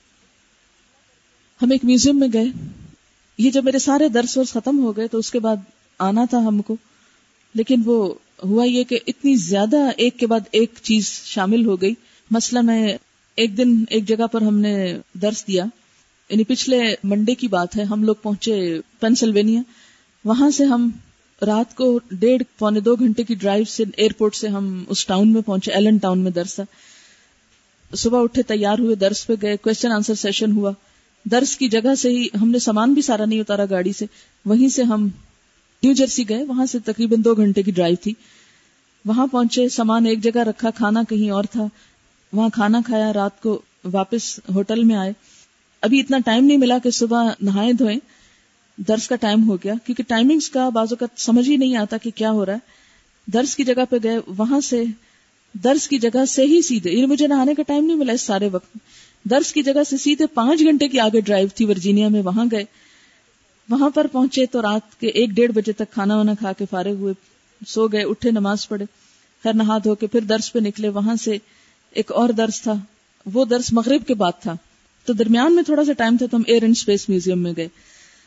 ہم ایک میوزیم میں گئے, یہ جب میرے سارے درس ورس ختم ہو گئے تو اس کے بعد آنا تھا ہم کو, لیکن وہ ہوا یہ کہ اتنی زیادہ ایک کے بعد ایک چیز شامل ہو گئی. مثلا میں ایک دن ایک جگہ پر ہم نے درس دیا, یعنی پچھلے منڈے کی بات ہے, ہم لوگ پہنچے پینسلوینیا. وہاں سے ہم رات کو 1.5-2 گھنٹے کی ڈرائیو سے ایئرپورٹ سے ہم اس ٹاؤن میں پہنچے, ایلن ٹاؤن میں درس تھا. صبح اٹھے, تیار ہوئے, درس پہ گئے, کوسچن آنسر سیشن ہوا. درس کی جگہ سے ہی ہم نے سامان بھی سارا نہیں اتارا گاڑی سے, وہیں سے ہم نیو جرسی گئے. وہاں سے تقریباً 2 گھنٹے کی ڈرائیو تھی. وہاں پہنچے, سامان ایک جگہ رکھا, کھانا کہیں اور تھا, وہاں کھانا کھایا, رات کو واپس ہوٹل میں آئے. ابھی اتنا ٹائم نہیں ملا کہ صبح نہائے دھوئیں, درس کا ٹائم ہو گیا, کیونکہ ٹائمنگز کا بعض اوقات سمجھ ہی نہیں آتا کہ کیا ہو رہا ہے. درس کی جگہ پہ گئے, وہاں سے درس کی جگہ سے ہی سیدھے, یعنی مجھے نہانے کا ٹائم نہیں ملا اس سارے وقت. درس کی جگہ سے سیدھے 5 گھنٹے کی آگے ڈرائیو تھی ورجینیا میں, وہاں گئے. وہاں پر پہنچے تو رات کے 1-1:30 بجے تک کھانا وانا کھا کے فارغ ہوئے, سو گئے, اٹھے, نماز پڑھے, پھر نہا دھو کے پھر درس پہ نکلے. وہاں سے ایک اور درس تھا, وہ درس مغرب کے بعد تھا, تو درمیان میں تھوڑا سا ٹائم تھا, تو ہم ایئر اینڈ اسپیس میوزیم میں گئے.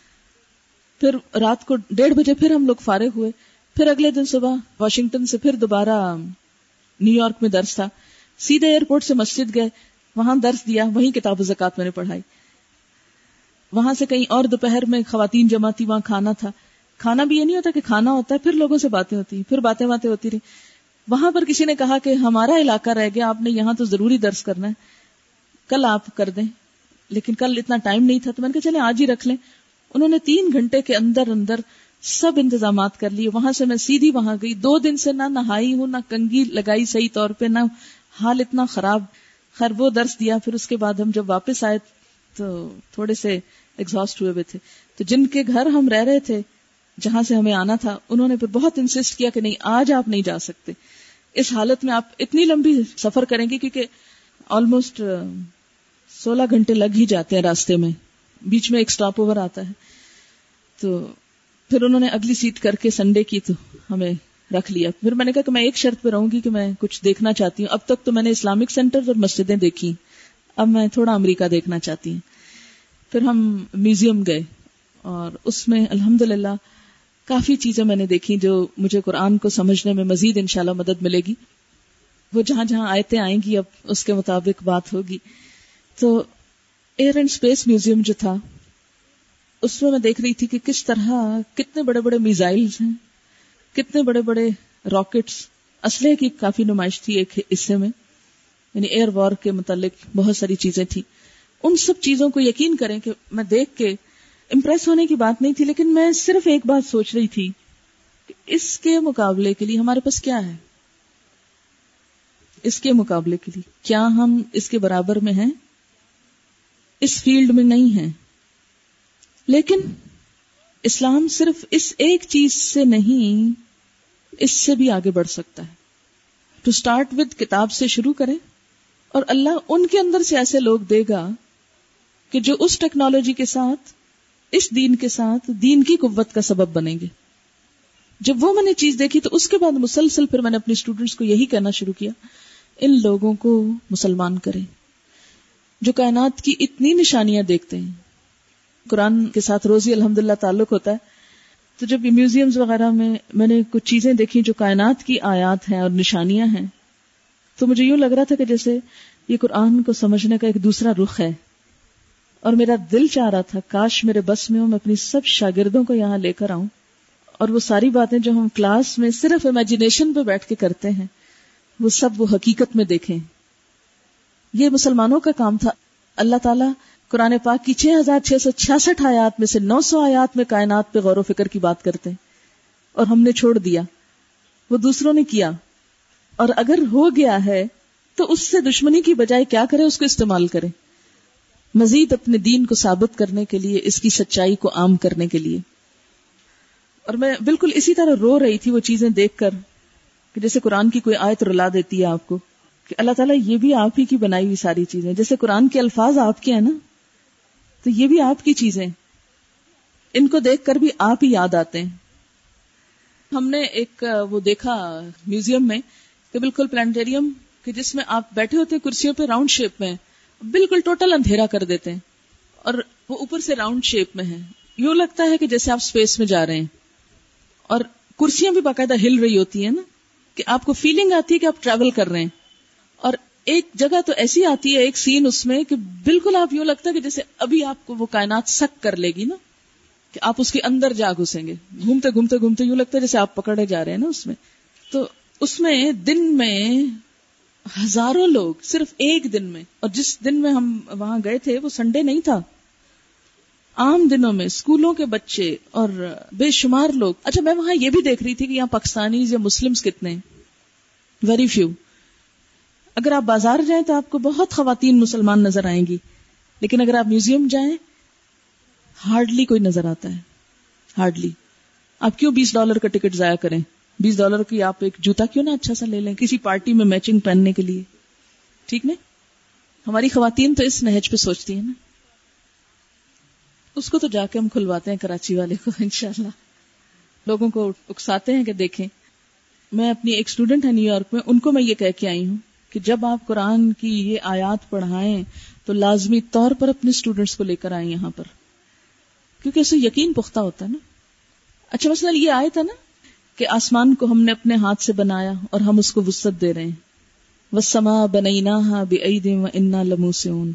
پھر رات کو 1:30 بجے پھر ہم لوگ فارغ ہوئے. پھر اگلے دن صبح واشنگٹن سے پھر دوبارہ نیو یارک میں درس تھا. سیدھے ایئرپورٹ سے مسجد گئے, وہاں درس دیا, وہیں کتاب زکات میں نے پڑھائی. وہاں سے کہیں اور دوپہر میں خواتین جمع تھی, وہاں کھانا تھا. کھانا بھی یہ نہیں ہوتا کہ کھانا ہوتا ہے, پھر لوگوں سے باتیں ہوتی ہیں, پھر باتیں ہوتی رہی. وہاں پر کسی نے کہا کہ ہمارا علاقہ رہ گیا, آپ نے یہاں تو ضروری درس کرنا ہے, کل آپ کر دیں. لیکن کل اتنا ٹائم نہیں تھا, تو میں نے کہا چلیں آج ہی رکھ لیں. انہوں نے 3 گھنٹے کے اندر سب انتظامات کر لیے. وہاں سے میں سیدھی وہاں گئی. 2 دن سے نہ نہائی ہوں, نہ کنگھی لگائی صحیح طور پہ, نہ حال اتنا خراب. خیر وہ درس دیا. پھر اس کے بعد ہم جب واپس آئے تو تھوڑے سے ایگزاسٹ ہوئے تھے. تو جن کے گھر ہم رہ رہے تھے, جہاں سے ہمیں آنا تھا, انہوں نے پھر بہت انسسٹ کیا کہ نہیں, آج آپ نہیں جا سکتے. اس حالت میں آپ اتنی لمبی سفر کریں گے, کیونکہ آلموسٹ 16 گھنٹے لگ ہی جاتے ہیں راستے میں, بیچ میں ایک سٹاپ اوور آتا ہے. تو پھر انہوں نے اگلی سیٹ کر کے سنڈے کی تو ہمیں رکھ لیا. پھر میں نے کہا کہ میں ایک شرط پہ رہوں گی کہ میں کچھ دیکھنا چاہتی ہوں. اب تک تو میں نے اسلامک سینٹر اور مسجدیں دیکھی, اب میں تھوڑا امریکہ دیکھنا چاہتی ہوں. پھر ہم میوزیم گئے, اور اس میں الحمدللہ کافی چیزیں میں نے دیکھی جو مجھے قرآن کو سمجھنے میں مزید انشاءاللہ مدد ملے گی. وہ جہاں جہاں آیتیں آئیں گی اب اس کے مطابق بات ہوگی. تو ایئر اینڈ اسپیس میوزیم جو تھا, اس میں دیکھ رہی تھی کہ کس طرح کتنے بڑے بڑے میزائلز ہیں, کتنے بڑے بڑے راکٹس, اسلحے کی کافی نمائش تھی ایک حصے میں, یعنی ایئر وار کے متعلق بہت ساری چیزیں تھی. ان سب چیزوں کو یقین کریں کہ میں دیکھ کے امپریس ہونے کی بات نہیں تھی, لیکن میں صرف ایک بات سوچ رہی تھی کہ اس کے مقابلے کے لیے ہمارے پاس کیا ہے, اس کے مقابلے کے لیے کیا ہم اس کے برابر میں ہیں؟ اس فیلڈ میں نہیں ہیں. لیکن اسلام صرف اس ایک چیز سے نہیں, اس سے بھی آگے بڑھ سکتا ہے. ٹو سٹارٹ ود کتاب سے شروع کریں, اور اللہ ان کے اندر سے ایسے لوگ دے گا کہ جو اس ٹیکنالوجی کے ساتھ, اس دین کے ساتھ دین کی قوت کا سبب بنیں گے. جب وہ میں نے چیز دیکھی تو اس کے بعد مسلسل پھر میں نے اپنے اسٹوڈنٹس کو یہی کہنا شروع کیا, ان لوگوں کو مسلمان کریں جو کائنات کی اتنی نشانیاں دیکھتے ہیں. قرآن کے ساتھ روزی الحمدللہ تعلق ہوتا ہے, تو جب یہ میوزیمز وغیرہ میں نے کچھ چیزیں دیکھی جو کائنات کی آیات ہیں اور نشانیاں ہیں, تو مجھے یوں لگ رہا تھا کہ جیسے یہ قرآن کو سمجھنے کا ایک دوسرا رخ ہے. اور میرا دل چاہ رہا تھا کاش میرے بس میں ہوں, میں اپنی سب شاگردوں کو یہاں لے کر آؤں اور وہ ساری باتیں جو ہم کلاس میں صرف امیجنیشن پہ بیٹھ کے کرتے ہیں وہ سب وہ حقیقت میں دیکھیں. یہ مسلمانوں کا کام تھا. اللہ تعالیٰ قرآن پاک کی 6666 آیات میں سے 900 آیات میں کائنات پہ غور و فکر کی بات کرتے ہیں اور ہم نے چھوڑ دیا, وہ دوسروں نے کیا. اور اگر ہو گیا ہے تو اس سے دشمنی کی بجائے کیا کرے, اس کو استعمال کرے مزید اپنے دین کو ثابت کرنے کے لیے, اس کی سچائی کو عام کرنے کے لیے. اور میں بالکل اسی طرح رو رہی تھی وہ چیزیں دیکھ کر کہ جیسے قرآن کی کوئی آیت رلا دیتی ہے آپ کو کہ اللہ تعالیٰ یہ بھی آپ ہی کی بنائی ہوئی ساری چیزیں, جیسے قرآن کے الفاظ آپ کے ہیں نا, تو یہ بھی آپ کی چیزیں, ان کو دیکھ کر بھی آپ ہی یاد آتے ہیں. ہم نے ایک وہ دیکھا میوزیم میں کہ بالکل پلانٹیریم کہ جس میں آپ بیٹھے ہوتے ہیں کرسیوں پہ راؤنڈ شیپ میں, بالکل ٹوٹل اندھیرا کر دیتے ہیں اور وہ اوپر سے راؤنڈ شیپ میں ہے, یوں لگتا ہے کہ جیسے آپ سپیس میں جا رہے ہیں. اور کرسیاں بھی باقاعدہ ہل رہی ہوتی ہیں نا, کہ آپ کو فیلنگ آتی ہے کہ آپ ٹریول کر رہے ہیں. اور ایک جگہ تو ایسی آتی ہے ایک سین اس میں کہ بالکل آپ یوں لگتا ہے کہ جیسے ابھی آپ کو وہ کائنات سک کر لے گی نا, کہ آپ اس کے اندر جا گھسیں گے, گھومتے گھومتے گھومتے یوں لگتا ہے جیسے آپ پکڑے جا رہے ہیں نا اس میں. تو اس میں دن میں ہزاروں لوگ صرف ایک دن میں, اور جس دن میں ہم وہاں گئے تھے وہ سنڈے نہیں تھا, عام دنوں میں اسکولوں کے بچے اور بے شمار لوگ. اچھا میں وہاں یہ بھی دیکھ رہی تھی کہ یہاں پاکستانیز یا مسلمز کتنے ہیں, ویری فیو. اگر آپ بازار جائیں تو آپ کو بہت خواتین مسلمان نظر آئیں گی, لیکن اگر آپ میوزیم جائیں ہارڈلی کوئی نظر آتا ہے, ہارڈلی. آپ کیوں $20 کا ٹکٹ ضائع کریں, $20 کی آپ ایک جوتا کیوں نہ اچھا سا لے لیں کسی پارٹی میں میچنگ پہننے کے لیے, ٹھیک نہیں؟ ہماری خواتین تو اس نہج پہ سوچتی ہیں نا. اس کو تو جا کے ہم کھلواتے ہیں کراچی والے کو انشاءاللہ, لوگوں کو اکساتے ہیں کہ دیکھیں. میں اپنی ایک اسٹوڈنٹ ہے نیو یارک میں, ان کو میں یہ کہہ کے آئی ہوں کہ جب آپ قرآن کی یہ آیات پڑھائیں تو لازمی طور پر اپنے اسٹوڈنٹس کو لے کر آئیں یہاں پر, کیونکہ اسے یقین پختہ ہوتا ہے نا. اچھا مثلا یہ آیت ہے نا کہ آسمان کو ہم نے اپنے ہاتھ سے بنایا اور ہم اس کو وسعت دے رہے ہیں, وَالسَّمَاءَ بَنَيْنَاهَا بِأَيْدٍ وَإِنَّا لَمُوسِعُونَ.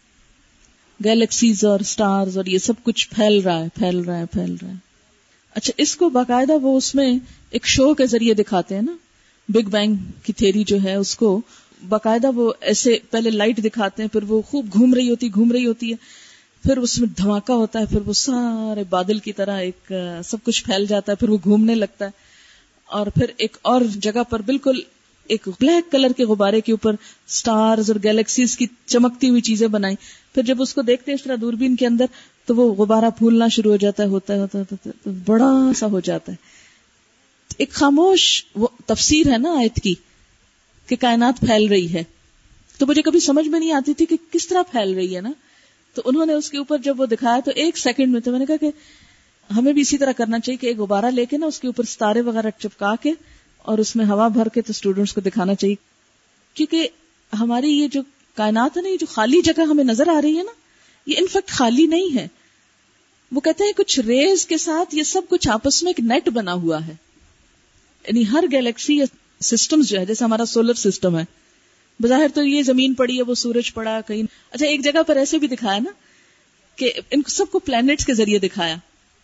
گیلیکسیز اور سٹارز اور یہ سب کچھ پھیل رہا ہے. اچھا اس کو باقاعدہ وہ اس میں ایک شو کے ذریعے دکھاتے ہیں نا, بگ بینگ کی تھیری جو ہے اس کو باقاعدہ وہ ایسے پہلے لائٹ دکھاتے ہیں, پھر وہ خوب گھوم رہی ہوتی ہے, پھر اس میں دھماکہ ہوتا ہے, پھر وہ سارے بادل کی طرح ایک سب کچھ پھیل جاتا ہے, پھر وہ گھومنے لگتا ہے, اور پھر ایک اور جگہ پر بالکل ایک بلیک کلر کے غبارے کے اوپر سٹارز اور گیلیکسیز کی چمکتی ہوئی چیزیں بنائی. پھر جب اس کو دیکھتے ہیں اس طرح دوربین کے اندر تو وہ غبارہ پھولنا شروع ہو جاتا ہے, ہوتا بڑا سا ہو جاتا ہے. ایک خاموش وہ تفسیر ہے نا آیت کی کہ کائنات پھیل رہی ہے. تو مجھے کبھی سمجھ میں نہیں آتی تھی کہ کس طرح پھیل رہی ہے نا, تو انہوں نے اس کے اوپر جب وہ دکھایا تو 1 سیکنڈ میں, تو میں نے کہا کہ ہمیں بھی اسی طرح کرنا چاہیے کہ ایک غبارہ لے کے نا اس کے اوپر ستارے وغیرہ چپکا کے اور اس میں ہوا بھر کے تو اسٹوڈنٹس کو دکھانا چاہیے. کیونکہ ہماری یہ جو کائنات ہے نا, یہ جو خالی جگہ ہمیں نظر آ رہی ہے نا, یہ انفیکٹ خالی نہیں ہے. وہ کہتے ہیں کچھ ریز کے ساتھ یہ سب کچھ آپس میں ایک نیٹ بنا ہوا ہے. یعنی ہر گیلیکسی یا سسٹمز جو ہے, جیسے ہمارا سولر سسٹم ہے, بظاہر تو یہ زمین پڑی ہے, وہ سورج پڑا کہیں. اچھا ایک جگہ پر ایسے بھی دکھایا نا کہ ان سب کو پلانٹس کے ذریعے دکھایا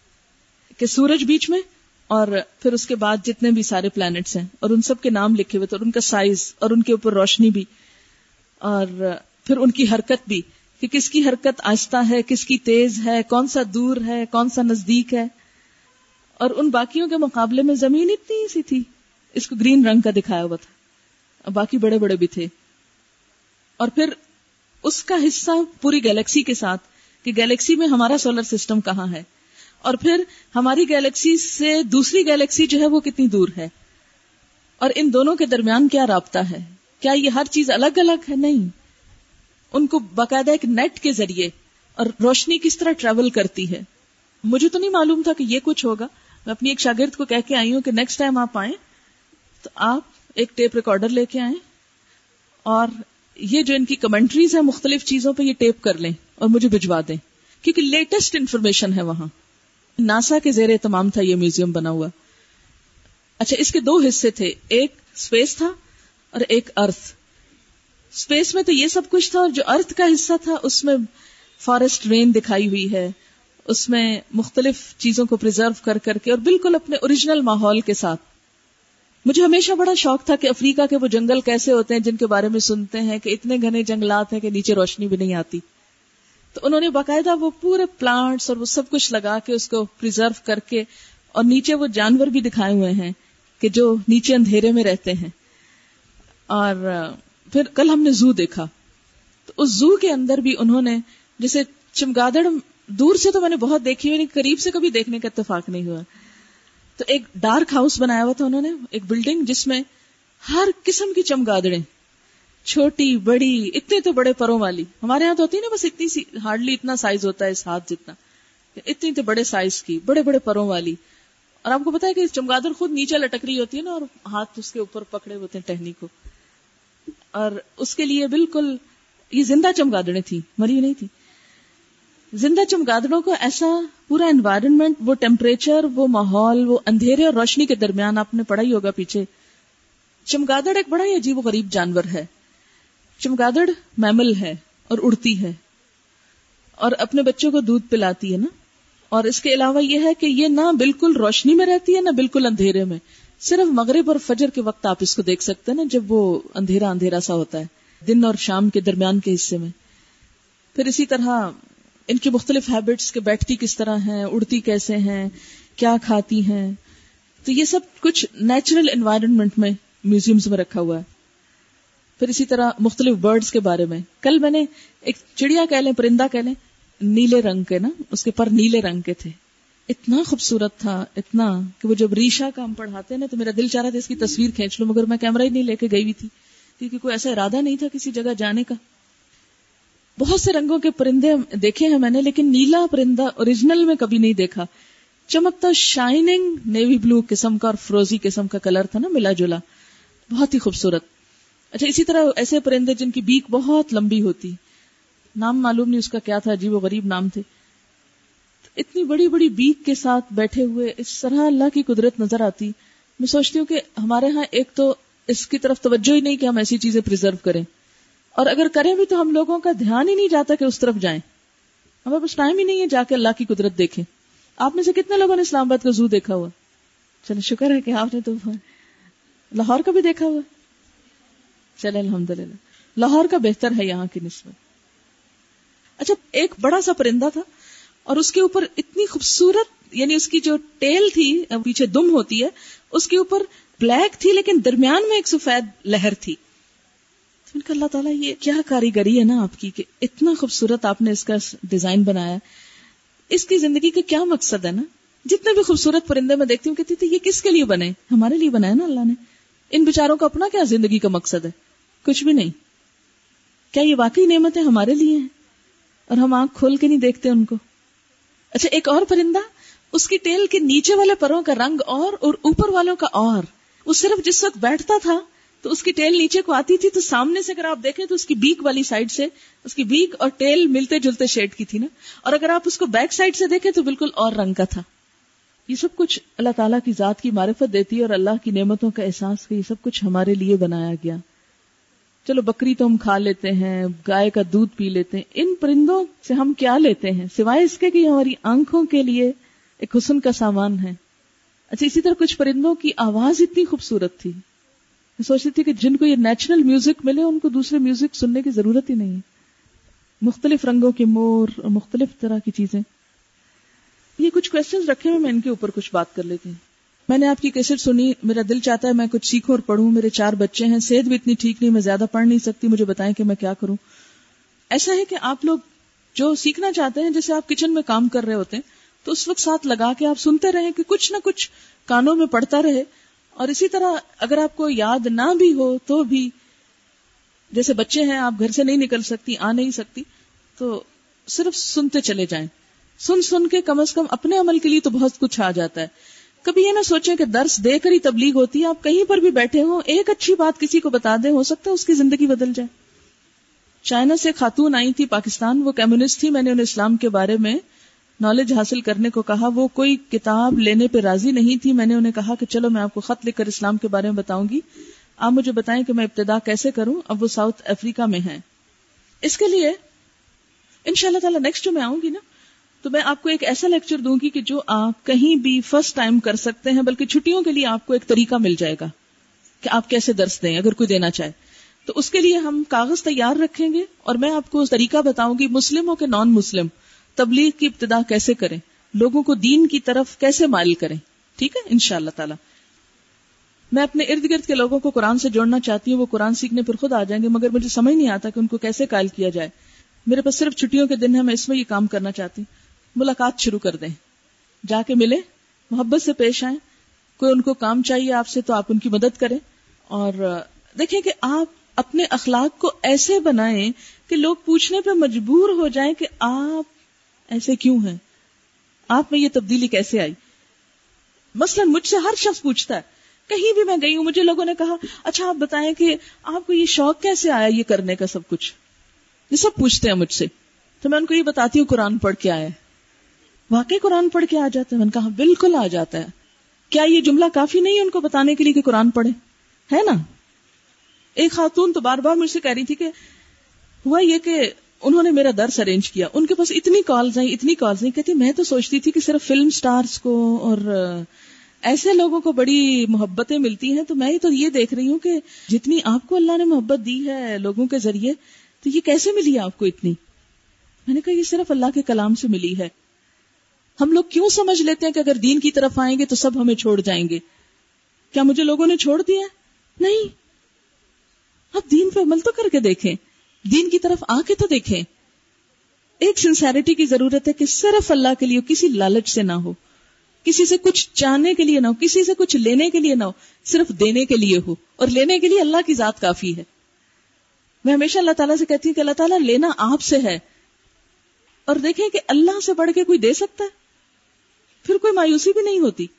کہ سورج بیچ میں, اور پھر اس کے بعد جتنے بھی سارے پلانٹس ہیں اور ان سب کے نام لکھے ہوئے تھے, اور ان کا سائز اور ان کے اوپر روشنی بھی, اور پھر ان کی حرکت بھی کہ کس کی حرکت آہستہ ہے, کس کی تیز ہے, کون سا دور ہے, کون سا نزدیک ہے. اور ان باقیوں کے مقابلے میں زمین اتنی سی تھی, اس کو گرین رنگ کا دکھایا ہوا تھا, اور باقی بڑے بڑے بھی تھے. اور پھر اس کا حصہ پوری گیلیکسی کے ساتھ کہ گیلیکسی میں ہمارا سولر سسٹم کہاں ہے, اور پھر ہماری گیلیکسی سے دوسری گیلیکسی جو ہے وہ کتنی دور ہے, اور ان دونوں کے درمیان کیا رابطہ ہے. کیا یہ ہر چیز الگ الگ ہے؟ نہیں, ان کو باقاعدہ ایک نیٹ کے ذریعے, اور روشنی کس طرح ٹریول کرتی ہے. مجھے تو نہیں معلوم تھا کہ یہ کچھ ہوگا. میں اپنی ایک شاگرد کو کہہ کے آئی ہوں کہ نیکسٹ ٹائم آپ آئیں تو آپ ایک ٹیپ ریکارڈر لے کے آئیں, اور یہ جو ان کی کمنٹریز ہیں مختلف چیزوں پہ یہ ٹیپ کر لیں اور مجھے بھجوا دیں, کیونکہ لیٹسٹ انفارمیشن ہے وہاں. ناسا کے زیر اہتمام تھا یہ میوزیم بنا ہوا. اچھا اس کے 2 حصے تھے, ایک اسپیس تھا اور ایک ارتھ. اسپیس میں تو یہ سب کچھ تھا, اور جو ارتھ کا حصہ تھا اس میں فارسٹ رین دکھائی ہوئی ہے, اس میں مختلف چیزوں کو پریزرو کر کے اور بالکل اپنے اوریجنل ماحول کے ساتھ. مجھے ہمیشہ بڑا شوق تھا کہ افریقہ کے وہ جنگل کیسے ہوتے ہیں جن کے بارے میں سنتے ہیں کہ اتنے گھنے جنگلات ہیں کہ نیچے روشنی بھی نہیں آتی. تو انہوں نے باقاعدہ وہ پورے پلانٹس اور وہ سب کچھ لگا کے اس کو پریزرو کر کے، اور نیچے وہ جانور بھی دکھائے ہوئے ہیں کہ جو نیچے اندھیرے میں رہتے ہیں. اور پھر کل ہم نے زو دیکھا، تو اس زو کے اندر بھی انہوں نے جیسے چمگادڑ دور سے تو میں نے بہت دیکھی ہوئی، قریب سے کبھی دیکھنے کا اتفاق نہیں ہوا. تو ایک ڈارک ہاؤس بنایا ہوا تھا انہوں نے، ایک بلڈنگ جس میں ہر قسم کی چمگادڑیں، چھوٹی بڑی، اتنے تو بڑے پروں والی، ہمارے ہاں تو ہوتی ہے نا بس اتنی سی، ہارڈلی اتنا سائز ہوتا ہے اس ہاتھ جتنا، اتنی تو بڑے سائز کی، بڑے بڑے پروں والی. اور آپ کو پتا ہے کہ چمگادڑ خود نیچے لٹک رہی ہوتی ہے نا، اور ہاتھ اس کے اوپر پکڑے ہوتے ہیں ٹہنی کو، اور اس کے لیے بالکل یہ زندہ چمگادڑیں تھیں، مری نہیں تھی. زندہ چمگادڑوں کو ایسا پورا انوائرنمنٹ، وہ ٹیمپریچر، وہ ماحول، وہ اندھیرے اور روشنی کے درمیان، آپ نے پڑھا ہی ہوگا پیچھے. چمگادڑ ایک بڑا ہی عجیب و غریب جانور ہے. چمگادڑ میمل ہے اور اڑتی ہے اور اپنے بچوں کو دودھ پلاتی ہے نا. اور اس کے علاوہ یہ ہے کہ یہ نہ بالکل روشنی میں رہتی ہے نہ بالکل اندھیرے میں، صرف مغرب اور فجر کے وقت آپ اس کو دیکھ سکتے ہیں نا، جب وہ اندھیرا اندھیرا سا ہوتا ہے دن اور شام کے درمیان کے حصے میں. پھر اسی طرح ان کی مختلف ہیبٹس، کہ بیٹھتی کس طرح ہیں، اڑتی کیسے ہیں، کیا کھاتی ہیں. تو یہ سب کچھ نیچرل انوائرنمنٹ میں میوزیمز میں رکھا ہوا ہے. پھر اسی طرح مختلف برڈز کے بارے میں، کل میں نے ایک چڑیا کہہ لیں، پرندہ کہہ لیں، نیلے رنگ کے نا، اس کے پر نیلے رنگ کے تھے، اتنا خوبصورت تھا، اتنا کہ وہ جب ریشا کا ہم پڑھاتے ہیں نا تو میرا دل چاہ رہا تھا اس کی تصویر کھینچ لوں، مگر میں کیمرہ ہی نہیں لے کے گئی ہوئی تھی کیونکہ کوئی ایسا ارادہ نہیں تھا کسی جگہ جانے کا. بہت سے رنگوں کے پرندے دیکھے ہیں میں نے، لیکن نیلا پرندہ اوریجنل میں کبھی نہیں دیکھا. چمکتا شائننگ نیوی بلو قسم کا اور فروزی قسم کا کلر تھا نا، ملا جلا، بہت ہی خوبصورت. اچھا، اسی طرح ایسے پرندے جن کی بیک بہت لمبی ہوتی، نام معلوم نہیں اس کا کیا تھا، عجیب و غریب نام تھے. اتنی بڑی بڑی بیک کے ساتھ بیٹھے ہوئے، اس طرح اللہ کی قدرت نظر آتی. میں سوچتی ہوں کہ ہمارے ہاں ایک تو اس کی طرف توجہ ہی نہیں کہ ہم ایسی چیزیں پریزرو کریں، اور اگر کریں بھی تو ہم لوگوں کا دھیان ہی نہیں جاتا کہ اس طرف جائیں. ہمیں بس ٹائم ہی نہیں ہے جا کے اللہ کی قدرت دیکھیں. آپ میں سے کتنے لوگوں نے اسلام آباد کا زو دیکھا ہوا؟ چلے شکر ہے کہ آپ نے تو لاہور کا بھی دیکھا ہوا. چلے الحمدللہ، لاہور کا بہتر ہے یہاں کی نسبت. اچھا، ایک بڑا سا پرندہ تھا اور اس کے اوپر اتنی خوبصورت، یعنی اس کی جو ٹیل تھی، پیچھے دم ہوتی ہے، اس کے اوپر بلیک تھی لیکن درمیان میں ایک سفید لہر تھی. ان کا اللہ تعالیٰ یہ کیا کاریگری ہے نا آپ کی، کہ اتنا خوبصورت آپ نے اس کا ڈیزائن بنایا. اس کی زندگی کا کیا مقصد ہے نا. جتنے بھی خوبصورت پرندے میں دیکھتی ہوں کہتی تھی یہ کس کے لیے بنے؟ ہمارے لیے بنایا نا اللہ نے. ان بیچاروں کا اپنا کیا زندگی کا مقصد ہے؟ کچھ بھی نہیں. کیا یہ واقعی نعمتیں ہمارے لیے ہیں اور ہم آنکھ کھول کے نہیں دیکھتے ان کو؟ اچھا، ایک اور پرندہ، اس کی ٹیل کے نیچے والے پروں کا رنگ اور اوپر والوں کا اور، وہ صرف جس وقت بیٹھتا تھا تو اس کی ٹیل نیچے کو آتی تھی تو سامنے سے اگر آپ دیکھیں تو اس کی بیک والی سائڈ سے اس کی بیک اور ٹیل ملتے جلتے شیڈ کی تھی نا، اور اگر آپ اس کو بیک سائڈ سے دیکھیں تو بالکل اور رنگ کا تھا. یہ سب کچھ اللہ تعالیٰ کی ذات کی معرفت دیتی ہے اور اللہ کی نعمتوں کا احساس کہ یہ سب کچھ ہمارے لیے بنایا گیا. چلو بکری تو ہم کھا لیتے ہیں، گائے کا دودھ پی لیتے ہیں، ان پرندوں سے ہم کیا لیتے ہیں سوائے اس کے کہ یہ ہماری آنکھوں کے لیے ایک حسن کا سامان ہے. اچھا، اسی طرح کچھ پرندوں کی آواز اتنی خوبصورت تھی، میں سوچتی تھی کہ جن کو یہ نیچرل میوزک ملے ان کو دوسرے میوزک سننے کی ضرورت ہی نہیں ہے. مختلف رنگوں کے مور اور مختلف طرح کی چیزیں. یہ کچھ کوسچنز رکھے ہوئے، میں ان کے اوپر کچھ بات کر لیتی ہوں. میں نے آپ کی کیسٹ سنی، میرا دل چاہتا ہے میں کچھ سیکھوں اور پڑھوں. میرے 4 بچے ہیں، صحت بھی اتنی ٹھیک نہیں، میں زیادہ پڑھ نہیں سکتی، مجھے بتائیں کہ میں کیا کروں. ایسا ہے کہ آپ لوگ جو سیکھنا چاہتے ہیں، جیسے آپ کچن میں کام کر رہے ہوتے ہیں تو اس وقت ساتھ لگا کے آپ سنتے رہیں کہ کچھ نہ کچھ کانوں میں پڑتا رہے. اور اسی طرح اگر آپ کو یاد نہ بھی ہو تو بھی، جیسے بچے ہیں، آپ گھر سے نہیں نکل سکتی، آ نہیں سکتی، تو صرف سنتے چلے جائیں. سن کے کم از کم اپنے عمل کے لیے تو بہت کچھ آ جاتا ہے. کبھی یہ نہ سوچیں کہ درس دے کر ہی تبلیغ ہوتی ہے. آپ کہیں پر بھی بیٹھے ہوں، ایک اچھی بات کسی کو بتا دیں، ہو سکتا ہے اس کی زندگی بدل جائے. چائنا سے خاتون آئی تھی پاکستان، وہ کمیونسٹ تھی. میں نے انہیں اسلام کے بارے میں نالج حاصل کرنے کو کہا. وہ کوئی کتاب لینے پہ راضی نہیں تھی. میں نے انہیں کہا کہ چلو میں آپ کو خط لکھ کر اسلام کے بارے میں بتاؤں گی، آپ مجھے بتائیں کہ میں ابتدا کیسے کروں. اب وہ ساؤتھ افریقہ میں ہیں. اس کے لیے انشاءاللہ تعالی نیکسٹ جو میں آؤں گی نا، تو میں آپ کو ایک ایسا لیکچر دوں گی کہ جو آپ کہیں بھی فرسٹ ٹائم کر سکتے ہیں، بلکہ چھٹیوں کے لیے آپ کو ایک طریقہ مل جائے گا کہ آپ کیسے درس دیں اگر کوئی دینا چاہے. تو اس کے لیے ہم کاغذ تیار رکھیں گے اور میں آپ کو طریقہ بتاؤں گی، مسلم ہو کہ نان مسلم، تبلیغ کی ابتدا کیسے کریں، لوگوں کو دین کی طرف کیسے مائل کریں. ٹھیک ہے انشاءاللہ تعالی. میں اپنے ارد گرد کے لوگوں کو قرآن سے جوڑنا چاہتی ہوں، وہ قرآن سیکھنے پر خود آ جائیں گے، مگر مجھے سمجھ نہیں آتا کہ ان کو کیسے قائل کیا جائے. میرے پاس صرف چھٹیوں کے دن ہے، میں اس میں یہ کام کرنا چاہتی ہوں. ملاقات شروع کر دیں، جا کے ملے، محبت سے پیش آئیں. کوئی ان کو کام چاہیے آپ سے تو آپ ان کی مدد کریں، اور دیکھیں کہ آپ اپنے اخلاق کو ایسے بنائیں کہ لوگ پوچھنے پہ مجبور ہو جائیں کہ آپ ایسے کیوں ہیں، آپ میں یہ تبدیلی کیسے آئی. مثلا مجھ سے ہر شخص پوچھتا ہے، کہیں بھی میں گئی ہوں مجھے لوگوں نے کہا اچھا آپ بتائیں کہ آپ کو یہ شوق کیسے آیا یہ کرنے کا، سب کچھ یہ سب پوچھتے ہیں مجھ سے. تو میں ان کو یہ بتاتی ہوں قرآن پڑھ کے آیا ہے. واقعی قرآن پڑھ کے آ جاتا ہے؟ میں نے کہا بالکل آ جاتا ہے. کیا یہ جملہ کافی نہیں ہے ان کو بتانے کے لیے کہ قرآن پڑھے؟ ہے نا. ایک خاتون تو بار بار مجھ سے کہہ رہی تھی کہ ہوا یہ کہ انہوں نے میرا درس ارینج کیا، ان کے پاس اتنی کالز آئیں، کہتی میں تو سوچتی تھی کہ صرف فلم سٹارز کو اور ایسے لوگوں کو بڑی محبتیں ملتی ہیں، تو میں تو یہ دیکھ رہی ہوں کہ جتنی آپ کو اللہ نے محبت دی ہے لوگوں کے ذریعے، تو یہ کیسے ملی آپ کو اتنی؟ میں نے کہا یہ صرف اللہ کے کلام سے ملی ہے. ہم لوگ کیوں سمجھ لیتے ہیں کہ اگر دین کی طرف آئیں گے تو سب ہمیں چھوڑ جائیں گے؟ کیا مجھے لوگوں نے چھوڑ دیا؟ نہیں. اب دین پہ عمل تو کر کے دیکھیں، دین کی طرف آ کے تو دیکھیں. ایک سنسیریٹی کی ضرورت ہے کہ صرف اللہ کے لیے، کسی لالچ سے نہ ہو، کسی سے کچھ چاہنے کے لیے نہ ہو، کسی سے کچھ لینے کے لیے نہ ہو، صرف دینے کے لیے ہو. اور لینے کے لیے اللہ کی ذات کافی ہے. میں ہمیشہ اللہ تعالیٰ سے کہتی ہوں کہ اللہ تعالیٰ لینا آپ سے ہے، اور دیکھیں کہ اللہ سے بڑھ کے کوئی دے سکتا ہے، پھر کوئی مایوسی بھی نہیں ہوتی.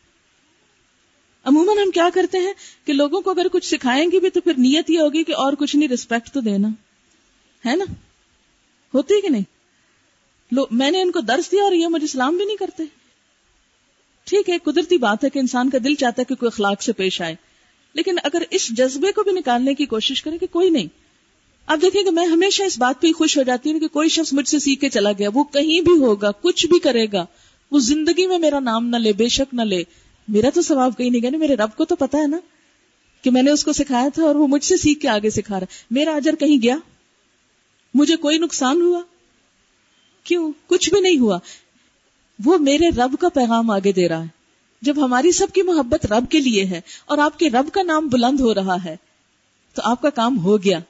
عموماً ہم کیا کرتے ہیں کہ لوگوں کو اگر کچھ سکھائیں گے بھی تو پھر نیت یہ ہوگی کہ اور کچھ نہیں، رسپیکٹ تو دینا ہے نا. ہوتی ہے کہ نہیں؟ میں نے ان کو درس دیا اور یہ مجھے سلام بھی نہیں کرتے. ٹھیک ہے قدرتی بات ہے کہ انسان کا دل چاہتا ہے کہ کوئی اخلاق سے پیش آئے، لیکن اگر اس جذبے کو بھی نکالنے کی کوشش کرے کہ کوئی نہیں. اب دیکھیں کہ میں ہمیشہ اس بات پہ ہی خوش ہو جاتی ہوں کہ کوئی شخص مجھ سے سیکھ کے چلا گیا، وہ کہیں بھی ہوگا، کچھ بھی کرے گا، وہ زندگی میں میرا نام نہ لے، بے شک نہ لے، میرا تو ثواب کہیں نہیں گیا نا. میرے رب کو تو پتا ہے نا کہ میں نے اس کو سکھایا تھا اور وہ مجھ سے سیکھ کے آگے سکھا رہا ہے. میرا اجر کہیں گیا؟ مجھے کوئی نقصان ہوا؟ کیوں؟ کچھ بھی نہیں ہوا. وہ میرے رب کا پیغام آگے دے رہا ہے. جب ہماری سب کی محبت رب کے لیے ہے اور آپ کے رب کا نام بلند ہو رہا ہے تو آپ کا کام ہو گیا.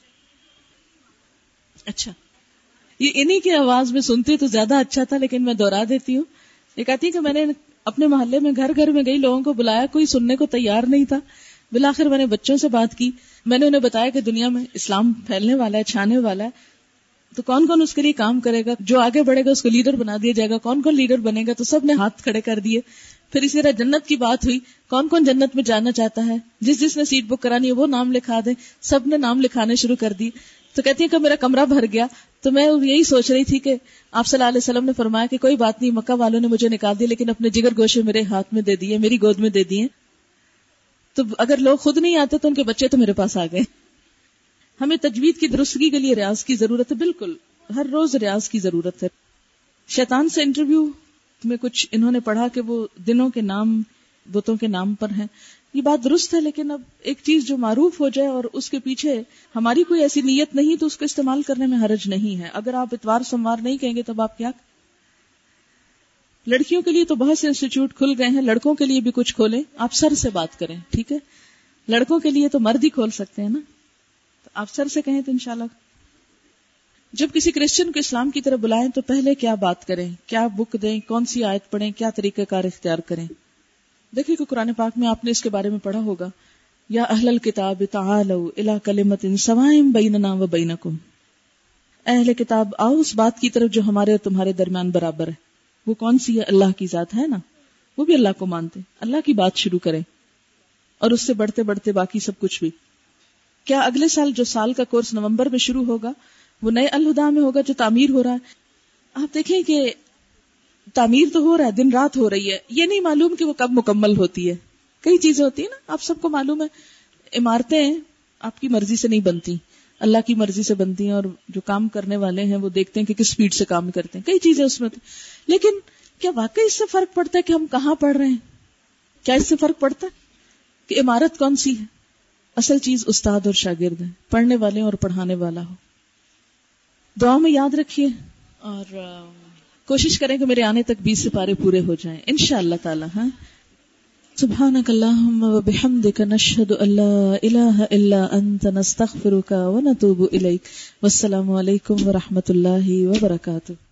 اچھا یہ انہی کی آواز میں سنتے تو زیادہ اچھا تھا، لیکن میں دوہرا دیتی ہوں. یہ کہتی ہے کہ میں نے اپنے محلے میں گھر گھر میں گئی، لوگوں کو بلایا، کوئی سننے کو تیار نہیں تھا. بالآخر میں نے بچوں سے بات کی، میں نے انہیں بتایا کہ دنیا میں اسلام پھیلنے والا ہے، چھانے والا ہے، تو کون کون اس کے لیے کام کرے گا، جو آگے بڑھے گا اس کو لیڈر بنا دیا جائے گا. کون کون لیڈر بنے گا؟ تو سب نے ہاتھ کھڑے کر دیے. پھر اسی طرح جنت کی بات ہوئی، کون کون جنت میں جانا چاہتا ہے، جس نے سیٹ بک کرانی ہے وہ نام لکھا دے. سب نے نام لکھانے شروع کر دی. تو کہتی ہے کہ میرا کمرہ بھر گیا. تو میں یہی سوچ رہی تھی کہ آپ صلی اللہ علیہ وسلم نے فرمایا کہ کوئی بات نہیں، مکہ والوں نے مجھے نکال دیا لیکن اپنے جگر گوشے میرے ہاتھ میں دے دیے، میری گود میں دے دیے. تو اگر لوگ خود نہیں آتے تو ان کے بچے تو میرے پاس آ گئے. ہمیں تجوید کی درستگی کے لیے ریاض کی ضرورت ہے، بالکل ہر روز ریاض کی ضرورت ہے. شیطان سے انٹرویو میں کچھ انہوں نے پڑھا کہ وہ دنوں کے نام بتوں کے نام پر ہیں. یہ بات درست ہے، لیکن اب ایک چیز جو معروف ہو جائے اور اس کے پیچھے ہماری کوئی ایسی نیت نہیں تو اس کو استعمال کرنے میں حرج نہیں ہے. اگر آپ اتوار سوموار نہیں کہیں گے تب آپ کیا؟ لڑکیوں کے لیے تو بہت سے انسٹیٹیوٹ کھل گئے ہیں، لڑکوں کے لیے بھی کچھ کھولیں. آپ سر سے بات کریں، ٹھیک ہے؟ لڑکوں کے لیے تو مرد ہی کھول سکتے ہیں نا، تو آپ سر سے کہیں تو انشاءاللہ. جب کسی کرسچن کو اسلام کی طرف بلائیں تو پہلے کیا بات کریں، کیا بک دیں، کون سی آیت پڑھیں، کیا طریقہ کار اختیار کریں. دیکھیے کہ قرآن پاک میں آپ نے اس کے بارے میں پڑھا ہوگا، یا اہل الکتاب تعالوا الی کلمۃ سواء بیننا و بینکم. اہل کتاب آؤ اس بات کی طرف جو ہمارے اور تمہارے درمیان برابر ہے. وہ کون سی ہے؟ اللہ کی ذات ہے نا، وہ بھی اللہ کو مانتے، اللہ کی بات شروع کریں اور اس سے بڑھتے بڑھتے باقی سب کچھ بھی. کیا اگلے سال جو سال کا کورس نومبر میں شروع ہوگا وہ نئے الہدا میں ہوگا جو تعمیر ہو رہا ہے؟ آپ دیکھیں کہ تعمیر تو ہو رہا ہے، دن رات ہو رہی ہے، یہ نہیں معلوم کہ وہ کب مکمل ہوتی ہے. کئی چیزیں ہوتی ہیں نا، آپ سب کو معلوم ہے، عمارتیں آپ کی مرضی سے نہیں بنتی، اللہ کی مرضی سے بنتی ہیں، اور جو کام کرنے والے ہیں وہ دیکھتے ہیں کہ کس سپیڈ سے کام کرتے ہیں. کئی چیزیں اس میں لیکن کیا واقعی اس سے فرق پڑتا ہے کہ ہم کہاں پڑھ رہے ہیں؟ کیا اس سے فرق پڑتا ہے کہ عمارت کون سی ہے؟ اصل چیز استاد اور شاگرد ہے، پڑھنے والے اور پڑھانے والا ہو. دعا میں یاد رکھیے اور کوشش کریں کہ میرے آنے تک 20 سپارے پورے ہو جائیں انشاءاللہ تعالی. ہاں، سبحانک اللہم و بحمدک نشہد ان لا الہ الا انت نستغفرک و نتوب الیک. والسلام علیکم و رحمۃ اللہ وبرکاتہ.